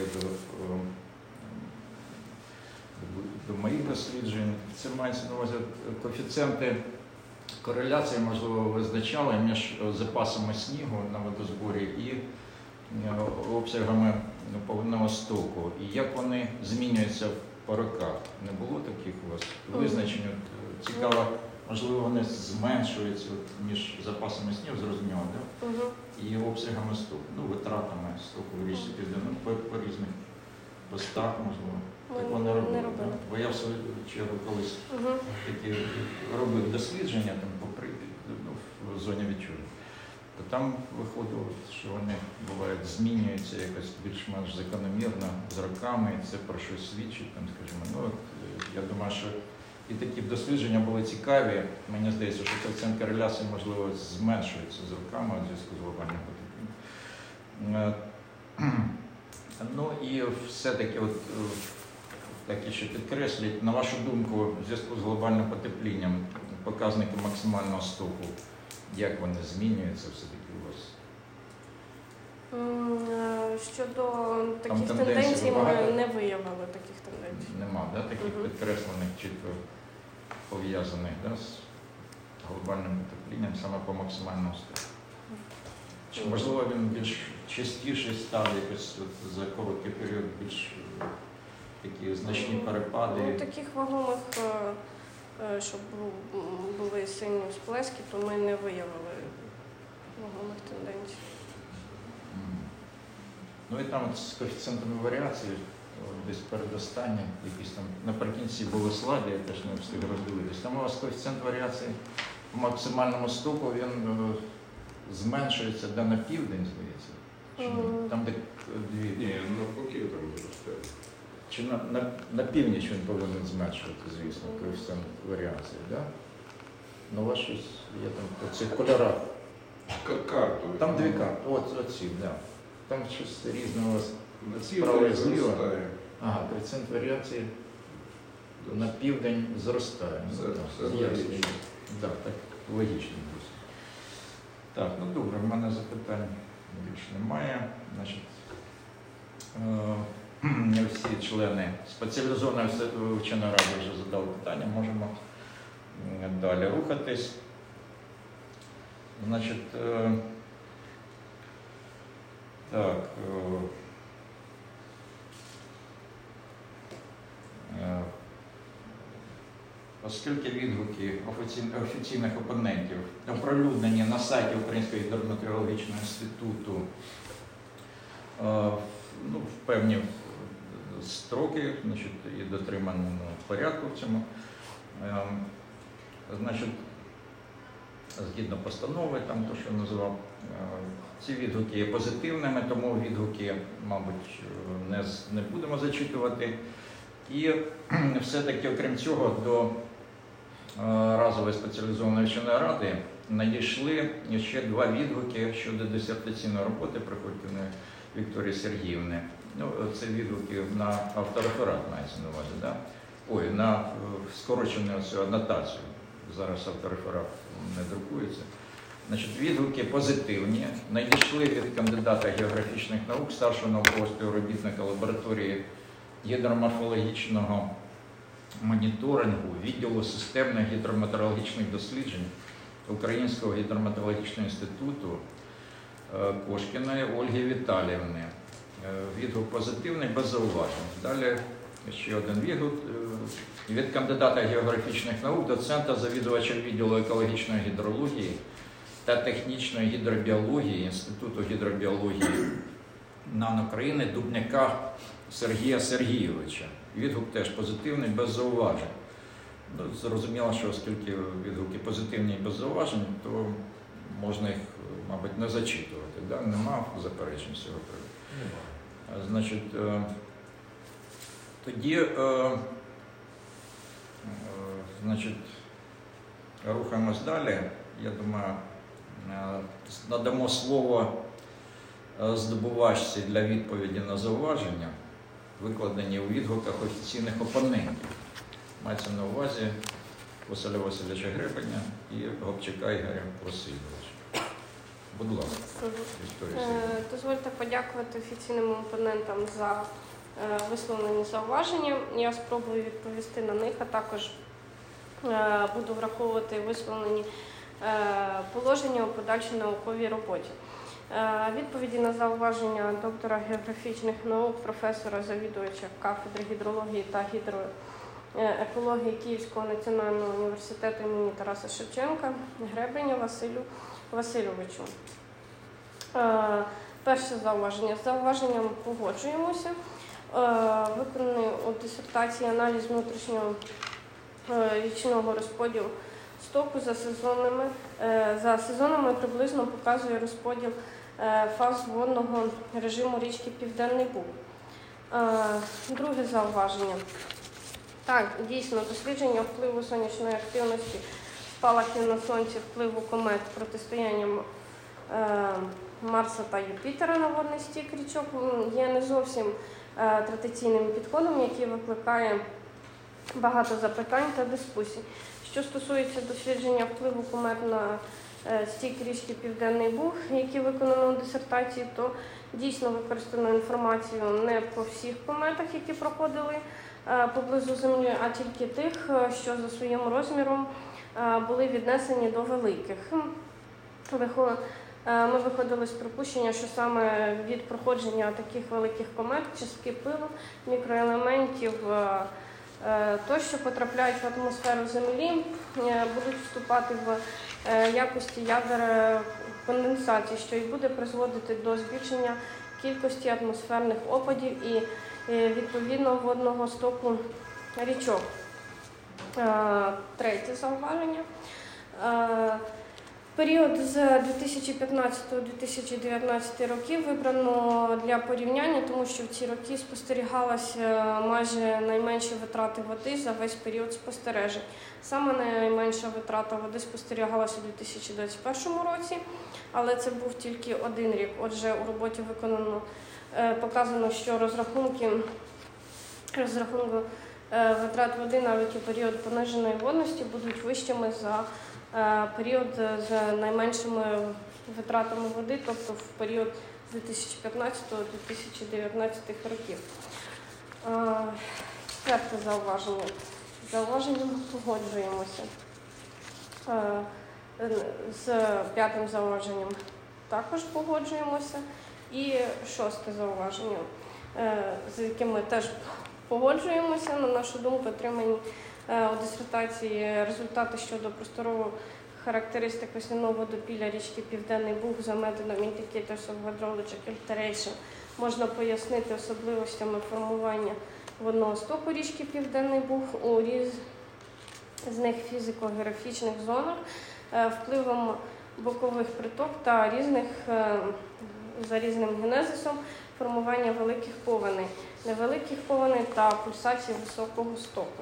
до моїх досліджень. Це мається на увазі коефіцієнти кореляції, можливо, визначали між запасами снігу на водозборі і обсягами повного стоку. І як вони змінюються по роках? Не було таких у вас визначень? Цікаво, можливо, вони зменшуються між запасами снігу, зрозуміло, так? І обсягами стоку, витратами стоку в річці Південної, по різних постах, можливо. Так вони робили. Бо я в свою чергу колись такі робив дослідження в зоні відчуження. То там виходило, що вони бувають змінюються якось більш-менш закономірно з роками, і це про щось свідчить, там, скажімо. Я думаю, що і такі дослідження були цікаві. Мені здається, що коефіцієнт кореляції, можливо, зменшується з роками у зв'язку з глобальним потеплінням. Ну і все-таки, так і ще підкреслюють, на вашу думку, в зв'язку з глобальним потеплінням показники максимального стоку Як вони змінюються все-таки у вас? Щодо Там таких тенденцій тенденцій ми багато? не виявили таких тенденцій. Нема, да, таких підкреслених, чітко пов'язаних, да, з глобальним потеплінням саме по максимальному степені? Чи можливо він більш частіше став якось от, за короткий період більш такі значні перепади? Ну, таких вагомих, щоб були сильні всплески, то ми не виявили вагомих тенденцій. Ну і там от з коефіцієнтами варіації, десь передостаннім, якісь там наприкінці були слайди, я теж не встиг роздивитись. Там у вас коефіцієнт варіації по максимальному стопу, він зменшується де на південь, здається. Чи ні? Там, де дві. Ні, навпаки там зростає. Чи на північ він повинен зменшувати, звісно, коефіцієнт варіації, так? Да? Ну, у вас щось є там по цих кольорах. Карту. Там дві карти, оці, так. Да. Там щось різне у вас. На цій справа і зліва. зростає. Ага, коефіцієнт варіації на південь зростає. Все Ясно. логічно. Да, так, логічно досить. Так, ну добре, в мене запитань більше немає. Значить, не всі члени спеціалізованої вченої ради вже задали питання, можемо далі рухатись. Значить, так. Оскільки відгуки офіційних опонентів оприлюднені на сайті Українського гідрометеорологічного інституту ну, в певні строки, значить, і дотримано порядку в цьому, значить, згідно постанови, там то, що я називав, ці відгуки є позитивними, тому відгуки, мабуть, не будемо зачитувати. І все-таки, окрім цього, до разової спеціалізованої вченої ради надійшли ще два відгуки щодо дисертаційної роботи Приходькіної Вікторії Сергіївни. Ну, це відгуки на автореферат мається на увазі, да? Ой, на скорочену цю анотацію. Зараз автореферат не друкується. Значить, відгуки позитивні. Надійшли від кандидата географічних наук, старшого наукового співробітника лабораторії гідроморфологічного моніторингу відділу системних гідрометеорологічних досліджень Українського гідрометеорологічного інституту Кошкіної Ольги Віталіївни. Відгук позитивний, без зауважень. Далі ще один відгук від кандидата географічних наук, доцента, завідувача відділу екологічної гідрології та технічної гідробіології Інституту гідробіології НАН України Дубняка Сергія Сергійовича. Відгук теж позитивний, без зауважень. Ну, зрозуміло, що оскільки відгуки позитивні і без зауважень, то можна їх, мабуть, не зачитувати. Да? Нема заперечень з цього приводу. Значить, тоді, значить, рухаємось далі. Я думаю, надамо слово здобувачці для відповіді на зауваження, викладені у відгуках офіційних опонентів. Мається на увазі Василя Васильовича Гребеня і Гопчака Ігоря Васильовича. Будь ласка, Вікторія Сергіївна. Дозвольте подякувати офіційним опонентам за висловлені зауваження. Я спробую відповісти на них, а також буду враховувати висловлені положення у подальшій науковій роботі. Відповіді на зауваження доктора географічних наук, професора, завідувача кафедри гідрології та гідроекології Київського національного університету імені Тараса Шевченка Гребеня Василю Васильовичу. Перше зауваження. З зауваженням погоджуємося. Виконаний у дисертації аналіз внутрішнього річного розподілу стоку за сезонами приблизно показує розподіл фаз водного режиму річки Південний Буг. Друге зауваження. Так, дійсно, дослідження впливу сонячної активності, спалахів на сонці, впливу комет, протистояння Марса та Юпітера на водний стік річок є не зовсім традиційним підходом, який викликає багато запитань та дискусій. Що стосується дослідження впливу комет на стік річки Південний Буг, які виконано у дисертації, то дійсно використано інформацію не по всіх кометах, які проходили поблизу Землі, а тільки тих, що за своїм розміром були віднесені до великих. Ми виходили з припущення, що саме від проходження таких великих комет частки пилу, мікроелементів тощо потрапляють в атмосферу Землі, будуть вступати в якості ядер конденсації, що і буде призводити до збільшення кількості атмосферних опадів і відповідно водного стоку річок. Третє зауваження. Період з 2015-2019 років вибрано для порівняння, тому що в ці роки спостерігалися майже найменші витрати води за весь період спостережень. Саме найменша витрата води спостерігалася у 2021 році, але це був тільки один рік. Отже, у роботі показано, що розрахунку витрат води навіть у період пониженої водності будуть вищими за період з найменшими витратами води, тобто в період з 2015-2019 років. Четверте зауваження. З зауваженням погоджуємося. З п'ятим зауваженням також погоджуємося. І шосте зауваження, з яким ми теж погоджуємося, на нашу думку, отримані у дисертації результати щодо просторових характеристик весняного водопілля річки Південний Буг за методом Indicators of Hydrologic Alteration можна пояснити особливостями формування водного стоку річки Південний Буг у різних фізико-географічних зонах, впливом бокових приток та за різним генезисом формування великих повеней, невеликих повеней та пульсацій високого стоку.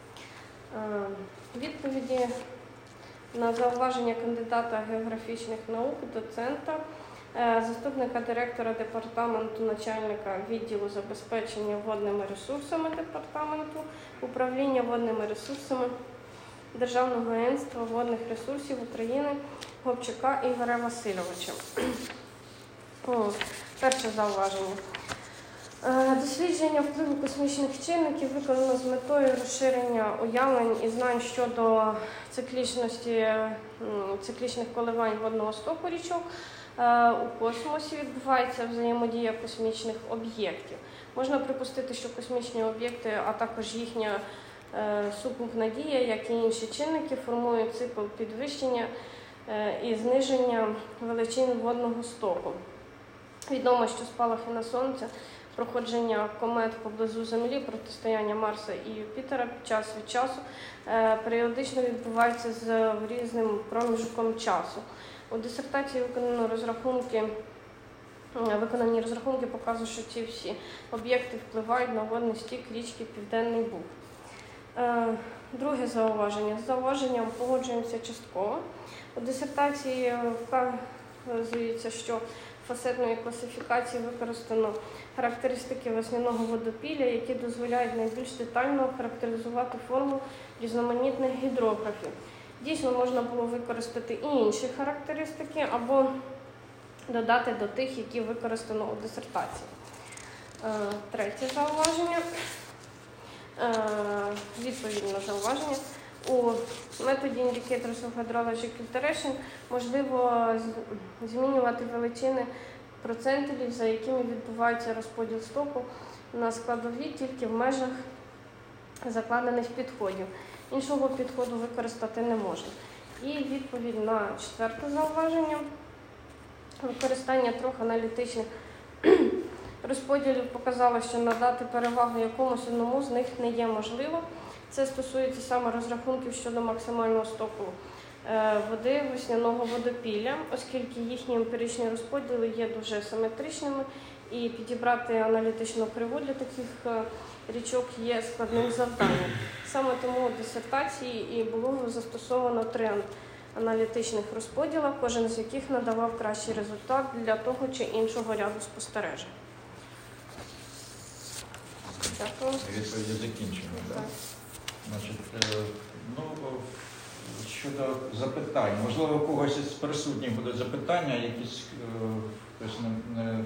Відповіді на зауваження кандидата географічних наук, доцента, заступника директора департаменту, начальника відділу забезпечення водними ресурсами департаменту, управління водними ресурсами Державного агентства водних ресурсів України Гопчука Ігоря Васильовича. Перше зауваження. Дослідження впливу космічних чинників виконано з метою розширення уявлень і знань щодо циклічних коливань водного стоку річок. У космосі відбувається взаємодія космічних об'єктів. Можна припустити, що космічні об'єкти, а також їхня супутна дія, як і інші чинники, формують цикл підвищення і зниження величин водного стоку. Відомо, що спалахи на Сонце, проходження комет поблизу Землі, протистояння Марса і Юпітера час від часу періодично відбуваються з різним проміжком часу. У дисертації виконані розрахунки показують, що ці всі об'єкти впливають на водний стік річки Південний Буг. Друге зауваження. З зауваженням погоджуємося частково. У дисертації вказується, що фасетної класифікації використано характеристики весняного водопілля, які дозволяють найбільш детально характеризувати форму різноманітних гідрографів. Дійсно, можна було використати і інші характеристики, або додати до тих, які використано у дисертації. Третє зауваження. Відповідь на зауваження. У методі Indicators of Hydrologic Alteration можливо змінювати величини процентилів, за якими відбувається розподіл стоку на складові тільки в межах закладених підходів. Іншого підходу використати не можна. І відповідь на четверте зауваження. Використання трьох аналітичних розподілів показало, що надати перевагу якомусь одному з них не є можливо. Це стосується саме розрахунків щодо максимального стоку води весняного водопілля, оскільки їхні емпіричні розподіли є дуже симетричними, і підібрати аналітичну криву для таких річок є складним завданням. Саме тому у дисертації і було застосовано 3 аналітичних розподіла, кожен з яких надавав кращий результат для того чи іншого ряду спостережень. Дякую. Відповіді закінчено, так? Значить, щодо запитань. Можливо, у когось із присутніх будуть запитання, якісь хтось не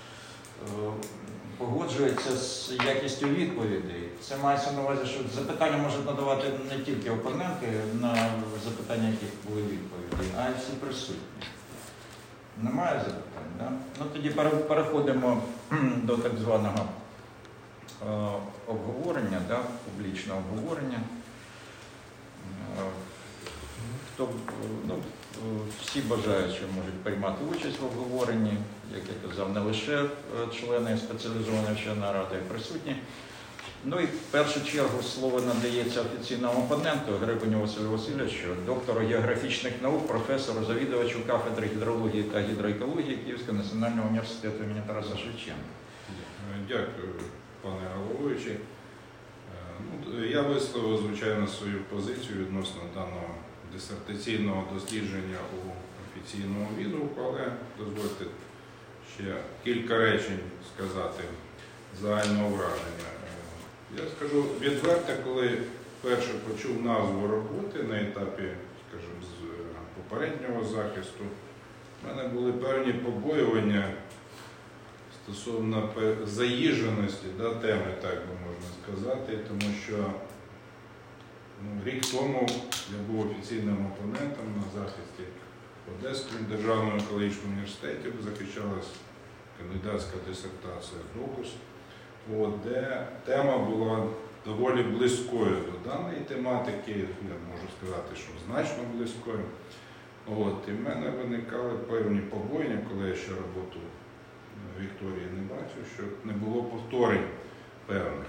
погоджується з якістю відповідей. Це мається на увазі, що запитання можуть надавати не тільки опоненти, на запитання, яких були відповіді, а й всі присутні. Немає запитань, так? Ну, тоді переходимо до так званого обговорення, публічного обговорення. Всі бажаючі можуть приймати участь в обговоренні, як я казав, не лише члени спеціалізованої вченої ради, а й присутні. Ну і в першу чергу слово надається офіційному опоненту Гребеню Василю Васильовичу, доктору географічних наук, професору, завідувачу кафедри гідрології та гідроекології Київського національного університету імені Тараса Шевченка. Дякую, пане головуючий. Я висловив, звичайно, свою позицію відносно даного дисертаційного дослідження у офіційному відгуку, але дозвольте ще кілька речень сказати загального враження. Я скажу відверто, коли вперше почув назву роботи на етапі, скажімо, з попереднього захисту, в мене були певні побоювання стосовно заїждженості теми, так би можна сказати, тому що рік тому я був офіційним опонентом на захисті в Одеському державному екологічному університеті, захищалась кандидатська дисертація «Докус», де тема була доволі близькою до даної тематики, я можу сказати, що значно близькою. І в мене виникали певні побоєння, коли я ще роботу Вікторії не бачив, що не було повторень певних.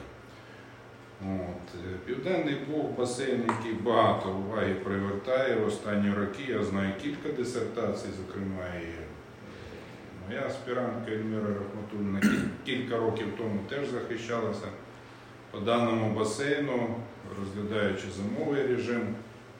Південний Буг – басейн, який багато уваги привертає в останні роки. Я знаю кілька дисертацій, зокрема і моя аспірантка Ельміра Рахматулліна кілька років тому теж захищалася по даному басейну, розглядаючи зимовий режим.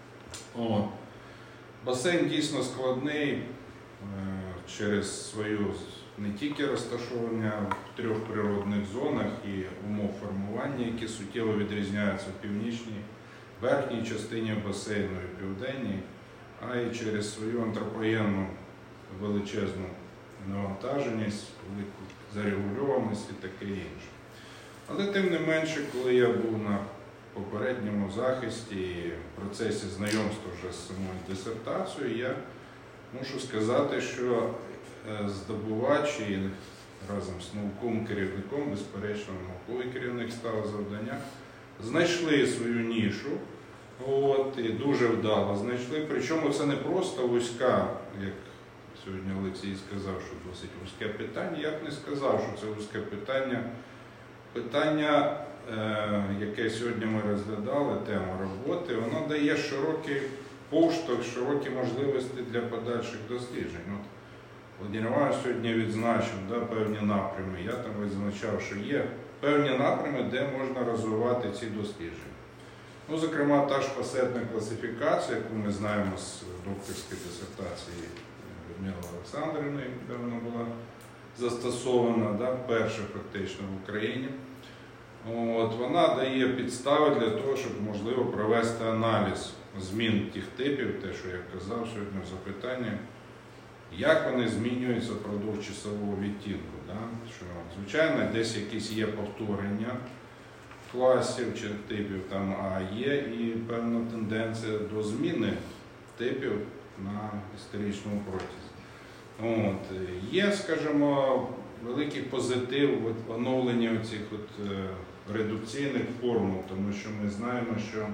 Басейн дійсно складний через свою не тільки розташування в 3 природних зонах і умов формування, які суттєво відрізняються в північній, верхній частині басейну і південній, а й через свою антропогенну величезну навантаженість, велику зарегульованість і таке інше. Але тим не менше, коли я був на попередньому захисті і в процесі знайомства вже з самою дисертацією, я мушу сказати, що здобувач і разом з науковим керівником, безперечно, науковий керівник ставив завдання, знайшли свою нішу, і дуже вдало знайшли. Причому це не просто вузька, як сьогодні Олексій сказав, що досить вузьке питання. Я б не сказав, що це вузьке питання. Питання, яке сьогодні ми розглядали, тема роботи, воно дає широкий поштовх, широкі можливості для подальших досліджень. Володимир Іванович сьогодні відзначив певні напрями. Я там відзначав, що є певні напрями, де можна розвивати ці дослідження. Зокрема, та ж фасетна класифікація, яку ми знаємо з докторської дисертації Людмили Олександрівни, де вона була застосована, перша фактично в Україні. Вона дає підстави для того, щоб, можливо, провести аналіз змін тих типів, те, що я казав сьогодні в запитанні, як вони змінюються впродовж часового відтінку. Що, звичайно, десь якісь є повторення класів чи типів, а є і певна тенденція до зміни типів на історичному протязі. Є, скажімо, великий позитив в оновленні оцих редукційних формул, тому що ми знаємо, що,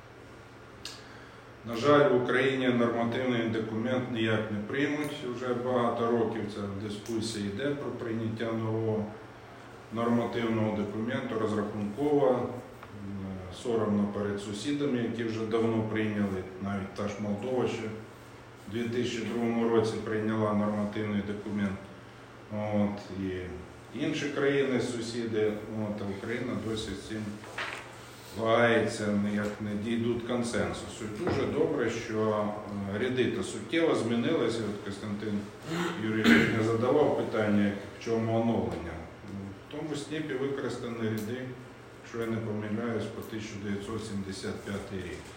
на жаль, в Україні нормативний документ ніяк не приймуть. Вже багато років ця дискусія йде про прийняття нового нормативного документу, розрахункового, соромно перед сусідами, які вже давно прийняли, навіть та ж Молдова ще в 2002 році прийняла нормативний документ. І інші країни, сусіди, а Україна досі з цим вагається, ніяк не дійдуть консенсусу. І дуже добре, що ряди суттєво змінилися. Костянтин Юрійович не задавав питання, в чому оновлення. В тому сніпі використані ряди, якщо я не помиляюсь, по 1975 рік.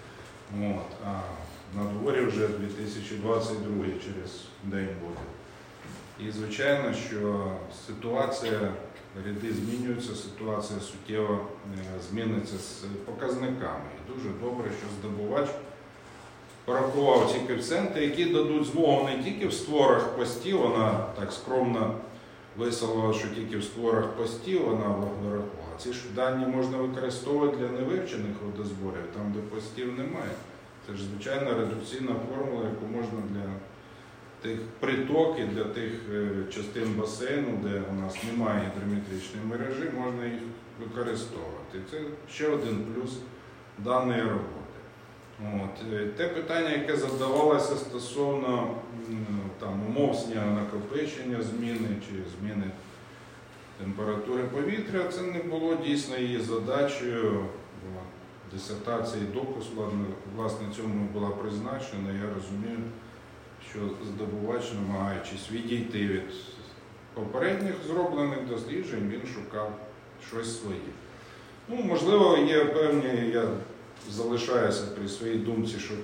От, а на дворі вже 2022 через день буде. І звичайно, що ситуація, ряди змінюються, ситуація суттєво зміниться з показниками. І дуже добре, що здобувач порахував ці коефіцієнти, які дадуть змогу не тільки в створах постів, вона так скромно висловила, що тільки в створах постів вона врахувала. Ці ж дані можна використовувати для невивчених водозборів, там, де постів немає. Це ж звичайна редукційна формула, яку можна для тих притоків, для тих частин басейну, де у нас немає гідрометричної мережі, можна їх використовувати. Це ще один плюс даної роботи. От. Те питання, яке задавалося стосовно умов снігу накопичення, зміни чи зміни температури повітря, це не було дійсно її задачею. Дисертації допуск, власне, цьому була призначена. Я розумію, що здобувач, намагаючись відійти від попередніх зроблених досліджень, він шукав щось своє. Ну, можливо, є певні, я залишаюся при своїй думці, що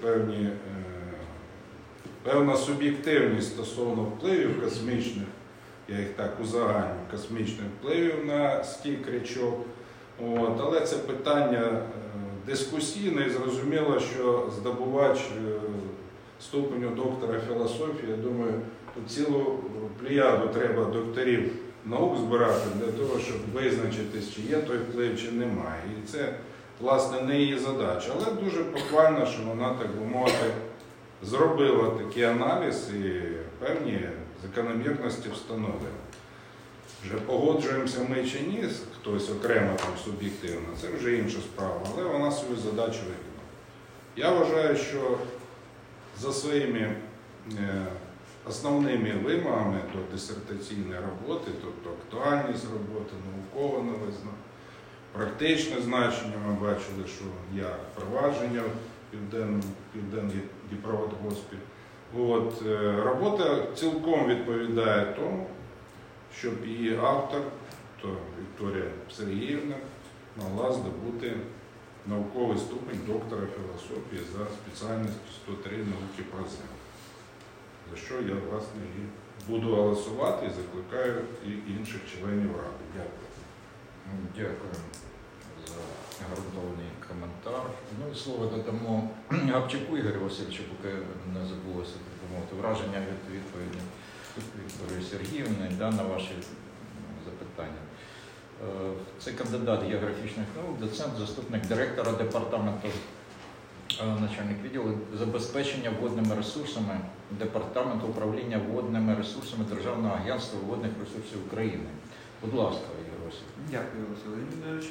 певна суб'єктивність стосовно впливів космічних, я їх так узагальнюю, космічних впливів на стік річок. Але це питання дискусійне, і зрозуміло, що здобувач ступеню доктора філософії, я думаю, тут цілу плеяду треба докторів наук збирати для того, щоб визначитись, чи є той вплив, чи немає. І це, власне, не її задача. Але дуже похвально, що вона, так би мовити, зробила такий аналіз і певні закономірності встановила. Вже погоджуємося ми чи ні, хтось окремо там суб'єктивно, це вже інша справа, але вона свою задачу виконала. Я вважаю, що за своїми основними вимогами до дисертаційної роботи, тобто актуальність роботи, наукова новизна, практичне значення, ми бачили, що є провадження в Південній Дніпроводгоспі. Робота цілком відповідає тому, щоб її автор, то Вікторія Сергіївна, могла здобути науковий ступень доктора філософії за спеціальністю 103 науки про землю. За що я, власне, і буду голосувати і закликаю і інших членів Ради. Дякую. Дякую за ґрунтовний коментар. Ну і слово додамо Габчуку Ігорю Васильовичу, поки не забулося враження від відповіді Вікторії Сергіївни на ваші запитання. Це кандидат географічних наук, доцент, заступник директора департаменту, начальник відділу забезпечення водними ресурсами Департаменту управління водними ресурсами Державного агентства водних ресурсів України. Будь ласка, Ігор Васильович. Дякую, Василь Леонідович.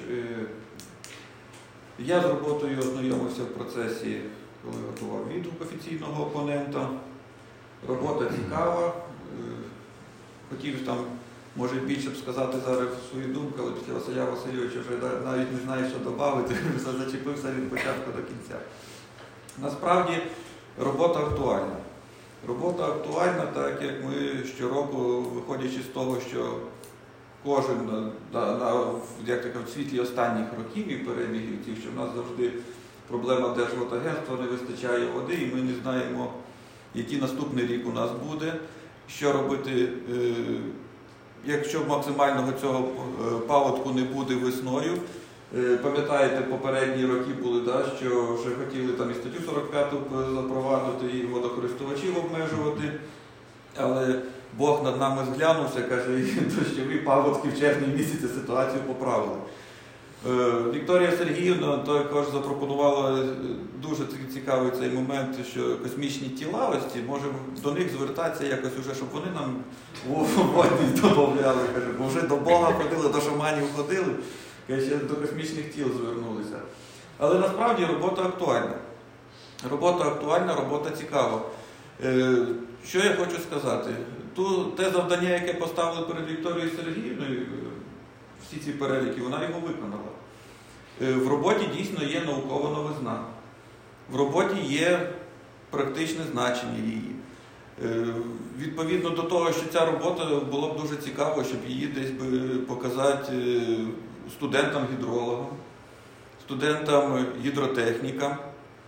Я з роботою ознайомився в процесі, коли готував відгук офіційного опонента. Робота цікава. Хотів там, може, більше б сказати зараз свою думку, але після Василя Васильовича вже навіть не знаю, що додати, все зачепився від початку до кінця. Насправді, робота актуальна. Робота актуальна, так як ми щороку, виходячи з того, що кожен, як так, в світлі останніх років і перебігів цих, що в нас завжди проблема Держводагентства, не вистачає води, і ми не знаємо, який наступний рік у нас буде, що робити, якщо максимального цього паводку не буде весною. Пам'ятаєте, попередні роки були, що вже хотіли там і статтю 45 запровадити, і водокористувачів обмежувати, але Бог над нами зглянувся, каже, і дощові паводки в червні місяці ситуацію поправили. Вікторія Сергіївна також запропонувала дуже цікавий цей момент, що космічні тіла, ось ці, можемо до них звертатися якось уже, щоб вони нам водність додавали, каже, бо вже до Бога ходили, до шаманів ходили, ще до космічних тіл звернулися. Але насправді робота актуальна. Робота актуальна, робота цікава. Що я хочу сказати? Те завдання, яке поставили перед Вікторією Сергіївною, всі ці переліки, вона його виконала. В роботі дійсно є наукова новизна. В роботі є практичне значення її. Відповідно до того, що ця робота було б дуже цікаво, щоб її десь би показати студентам-гідрологам, студентам-гідротехнікам,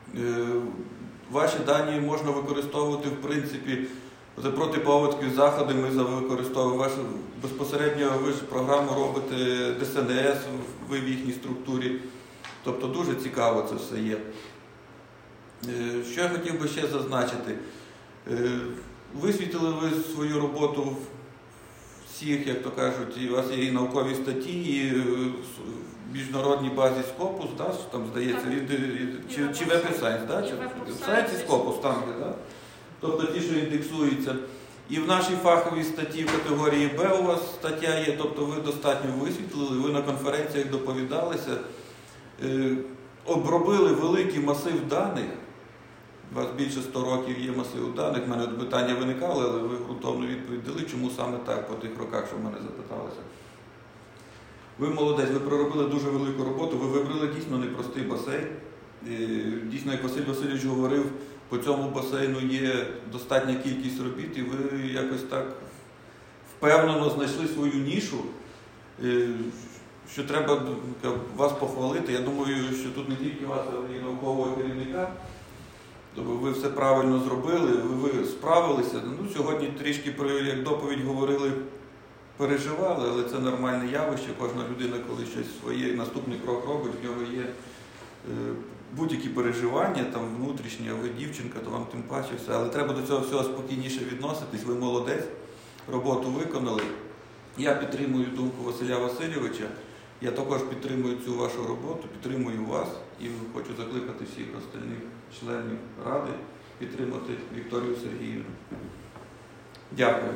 Ваші дані можна використовувати, в принципі, за протипаводкові заходи ми використовуємо. Безпосередньо ви ж програму робите ДСНС, ви в їхній структурі. Тобто дуже цікаво це все є. Що я хотів би ще зазначити. Висвітили ви свою роботу в всіх, як то кажуть, і у вас є і наукові статті, і в міжнародній базі Scopus, да, там здається, чи Web of Science, да? В Science Scopus там, да? Тобто ті, що індексуються. І в нашій фаховій статті в категорії Б у вас стаття є, тобто ви достатньо висвітлили, ви на конференціях доповідалися, обробили великий масив даних. У вас більше 100 років є масив даних, в мене питання виникали, але ви ґрунтовну відповідь дали, чому саме так по тих роках, що в мене запиталися. Ви молодець, ви проробили дуже велику роботу, ви вибрали дійсно непростий басейн. Дійсно, як Василь Васильович говорив, по цьому басейну є достатня кількість робіт, і ви якось так впевнено знайшли свою нішу, що треба вас похвалити. Я думаю, що тут не тільки вас, але і наукового керівника. Ви все правильно зробили, ви справилися. Ну, сьогодні трішки, як доповідь говорили, переживали, але це нормальне явище. Кожна людина, коли щось своє, наступний крок робить, в нього є будь-які переживання, там внутрішні, а ви дівчинка, то вам тим паче все. Але треба до цього всього спокійніше відноситись. Ви молодець, роботу виконали. Я підтримую думку Василя Васильовича. Я також підтримую цю вашу роботу, підтримую вас і хочу закликати всіх остальних членів Ради підтримати Вікторію Сергіївну. Дякую.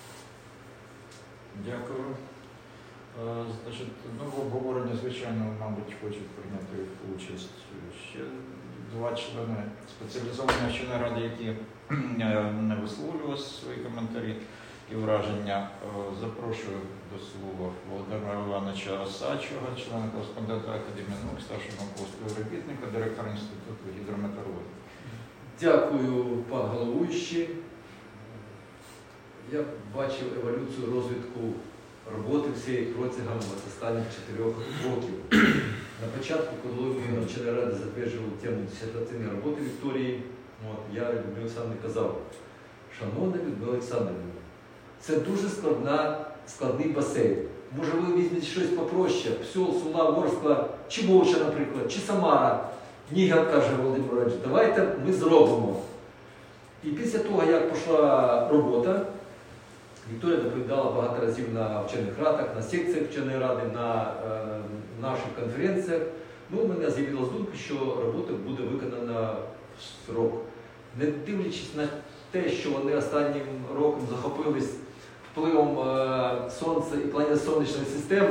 Дякую. Значить, в обговоренні, звичайно, мабуть, хочуть прийняти участь ще два члени спеціалізованої члени Ради, які не висловлювали свої коментарі і враження. Запрошую до слова Володимира Івановича Осадчого, члена кореспондента Академії наук, старшого наукового співробітника, директора Інституту гідрометеорології. Дякую, пан головуючий. Я бачив еволюцію розвитку роботи всієї протягом останніх 4 років. На початку, коли ми на вчора Ради затверджували тему дисертаційної роботи Вікторії, я Людмилі Олександрівні казав: шановна Людмила Олександрівна, це дуже складний басейн. Може ви візьмете щось попроще, Псьол, Сула, Ворскла, чи Вовча, наприклад, чи Самара. Ні, каже Володимир Іванович, давайте ми зробимо. І після того, як пішла робота, Вікторія доповідала багато разів на вчених радах, на секціях вченої ради, на наших конференціях. Ну, у мене з'явилась думка, що робота буде виконана в срок. Не дивлячись на те, що вони останнім роком захопились впливом Сонця і планети Сонячної системи,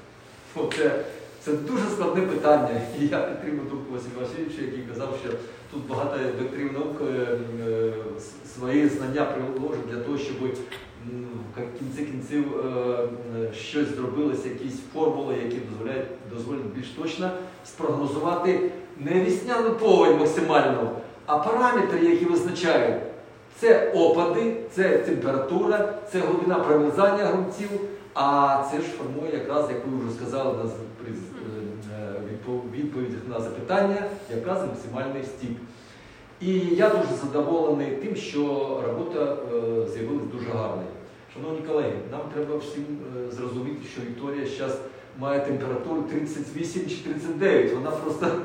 це дуже складне питання. І я підтримую думку Василя Васильовича, який казав, що тут багато доктрин наук свої знання приложить для того, щоб в кінці кінців щось зробилося, якісь формули, які дозволять більш точно спрогнозувати не весняну повінь максимальну, а параметри, які визначають. Це опади, це температура, це глибина промерзання ґрунтів, а це ж формує якраз, як ви вже сказали при відповідях на запитання, якраз максимальний стіп. І я дуже задоволений тим, що робота з'явилась дуже гарною. Шановні колеги, нам треба всім зрозуміти, що Вікторія зараз має температуру 38 чи 39. Вона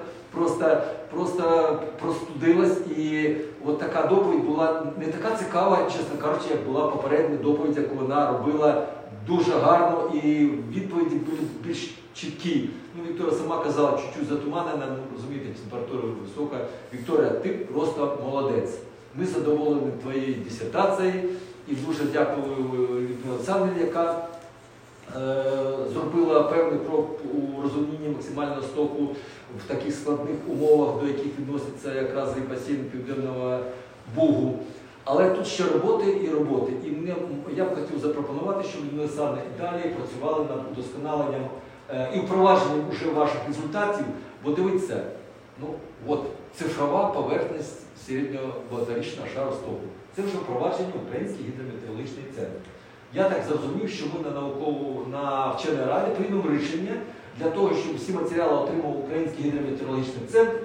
просто простудилась, і от така доповідь була не така цікава, чесно кажучи, як була попередня доповідь, яку вона робила дуже гарно, і відповіді були більш чіткі. Ну, Вікторія сама казала, чуть-чуть затуманена, розумієте, температура висока. Вікторія, ти просто молодець. Ми задоволені твоєю дисертацією, і дуже дякую Людмилі Олександрівні, яка зробила певний крок у розумінні максимального стоку в таких складних умовах, до яких відноситься якраз і басейн Південного Бугу. Але тут ще роботи і роботи. І я б хотів запропонувати, щоб Людмила Олександрівна і далі працювали над удосконаленням і впровадженням уже ваших результатів. Бо дивіться, цифрова поверхність середнього багаторічного шару стоку. Це вже впровадження Український гідрометеорологічний центр. Я так зрозумів, що ми на вченій раді приймемо рішення для того, щоб всі матеріали отримав Український гідрометеорологічний центр.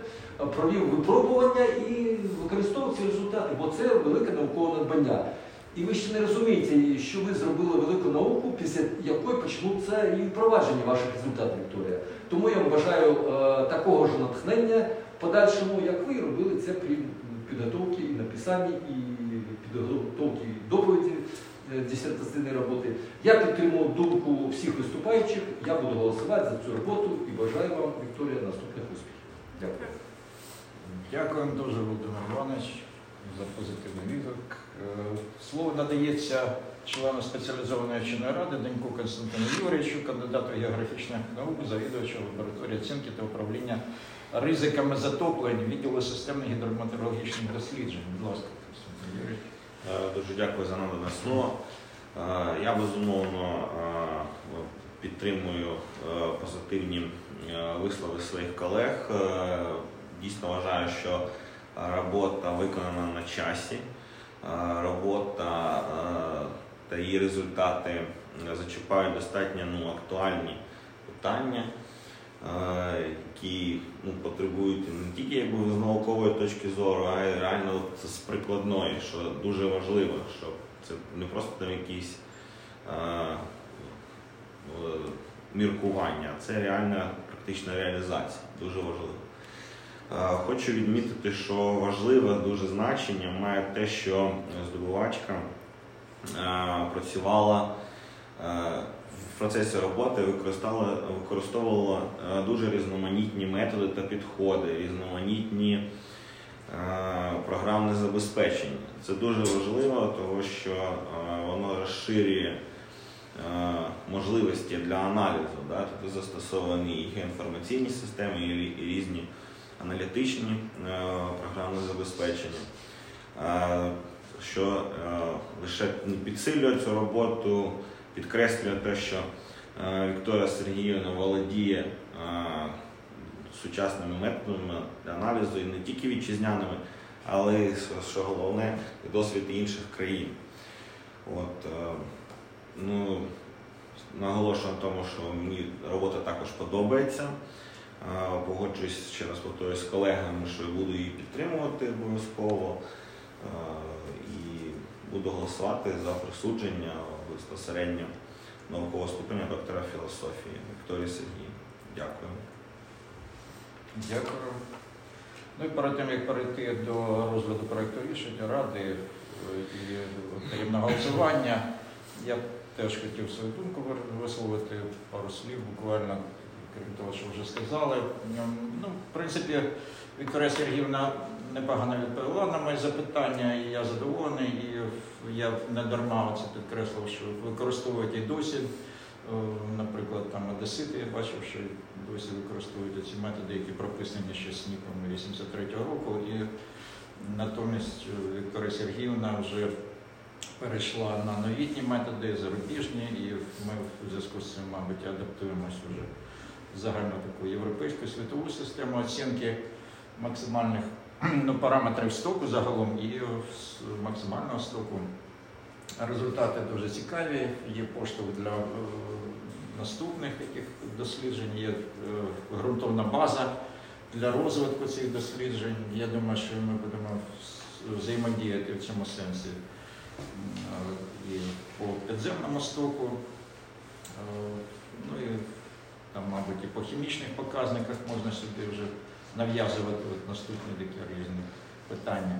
провів випробування і використовував ці результати, бо це велике наукове надбання. І ви ще не розумієте, що ви зробили велику науку, після якої почнуться і впровадження ваших результатів, Вікторія. Тому я вам бажаю такого ж натхнення в подальшому, як ви робили це при підготовці і написанні, і підготовці доповіді дисертаційної роботи. Я підтримую думку всіх виступаючих, я буду голосувати за цю роботу і бажаю вам, Вікторія, наступних успіхів. Дякую. Дякуємо дуже, Володимир Іванович, за позитивний відгук. Слово надається члену спеціалізованої вченої ради Даньку Константину Юрійовичу, кандидату географічних наук, завідувачу лабораторії оцінки та управління ризиками затоплень відділу системних гідрометеорологічних досліджень. Будь ласка, Константин Юрійович. Дуже дякую за надане слово. Я, безумовно, підтримую позитивні вислови своїх колег. Дійсно вважаю, що робота виконана на часі, робота та її результати зачіпають достатньо актуальні питання, які потребують не тільки з наукової точки зору, а й реально з прикладної, що дуже важливо, що це не просто там якісь міркування, це реальна практична реалізація, дуже важливо. Хочу відмітити, що важливе дуже значення має те, що здобувачка працювала в процесі роботи, використовувала дуже різноманітні методи та підходи, різноманітні програмне забезпечення. Це дуже важливо, тому що воно розширює можливості для аналізу. Тут застосовані і геоінформаційні системи, і різні аналітичні програмне забезпечення, що лише підсилює цю роботу, підкреслює те, що Вікторія Сергіївна володіє сучасними методами для аналізу, і не тільки вітчизняними, але й, що головне, досвід інших країн. Наголошую на тому, що мені робота також подобається. Погоджуюсь, ще раз повторюю, з колегами, що буду її підтримувати обов'язково і буду голосувати за присудження безпосередньо наукового ступеня доктора філософії Вікторії Сергіївні. Дякую. Дякую. І перед тим, як перейти до розгляду проєкту рішення Ради і таємного голосування, я теж хотів свою думку висловити, пару слів буквально, крім того, що вже сказали. В принципі, Вікторія Сергіївна непогано відповіла на мої запитання, і я задоволений, і я не дарма це підкреслив, що використовують і досі. Наприклад, там одесити, я бачив, що досі використовують ці методи, які прописані ще СНІПом 83-го року, і натомість Вікторія Сергіївна вже перейшла на новітні методи, зарубіжні, і ми в зв'язку з цим, мабуть, адаптуємося вже в загальну таку європейську світову систему оцінки максимальних параметрів стоку загалом і максимального стоку. Результати дуже цікаві, є поштовх для наступних таких досліджень, є ґрунтовна база для розвитку цих досліджень. Я думаю, що ми будемо взаємодіяти в цьому сенсі і по підземному стоку, і там, мабуть, і по хімічних показниках можна собі вже нав'язувати наступні такі різні питання.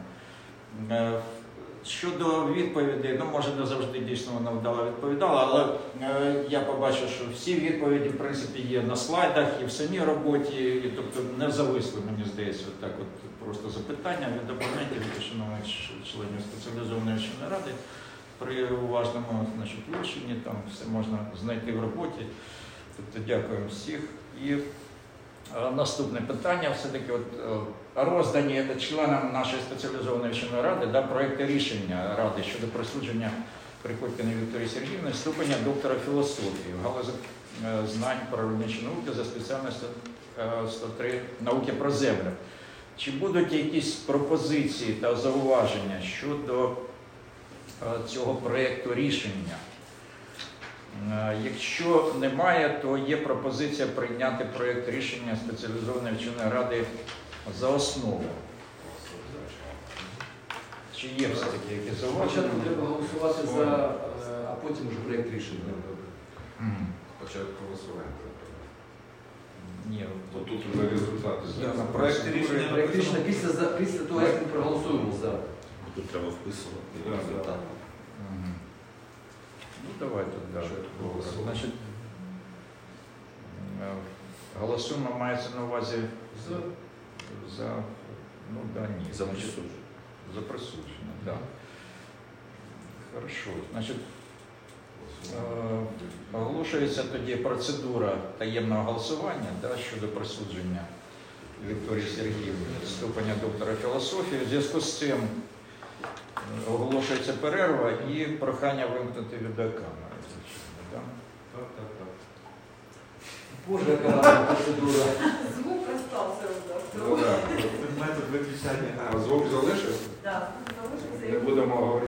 Щодо відповідей, може не завжди дійсно вона вдало відповідала, але я побачив, що всі відповіді, в принципі, є на слайдах і в самій роботі, і, тобто не зависли, мені здається, так просто запитання від опонентів, від шановних членів спеціалізованої вченої ради. При уважному вивченні там все можна знайти в роботі. Тобто дякуємо всіх. І наступне питання, все-таки роздані членам нашої спеціалізованої вченої ради проекти рішення Ради щодо присудження Приходькіної Вікторії Сергіївни ступеня доктора філософії в галузі знань природничої науки за спеціальністю 103 науки про землю. Чи будуть якісь пропозиції та зауваження щодо цього проєкту рішення? Якщо немає, то є пропозиція прийняти проєкт рішення спеціалізованої вченої ради за основу. Чи є все-таки якісь зауваження? Спочатку треба голосувати за, а потім вже проєкт рішення. Мгм. Спочатку голосування. Ні, Бо тут вже результати. на проєкті рішення Проєкт рішення після того, як ми проголосуємо за. Тут треба вписувати Да, результат. Мгм. Ну, давайте далі. Значить, голосуємо, мається на увазі за ну да, ні. За Значить, присудження. За присудження, так. Да. Хорошо. Значить, оголошується тоді процедура таємного голосування щодо присудження Вікторії Сергіївні ступеня доктора філософії. У зв'язку з цим оголошується перерва і прохання вимкнути відеокамеру. Да? Боже, яка гарна процедура. Звук остался у нас. Ну, да. Метод виключання. А звук залишився? Да, залишився. Не будемо говорити.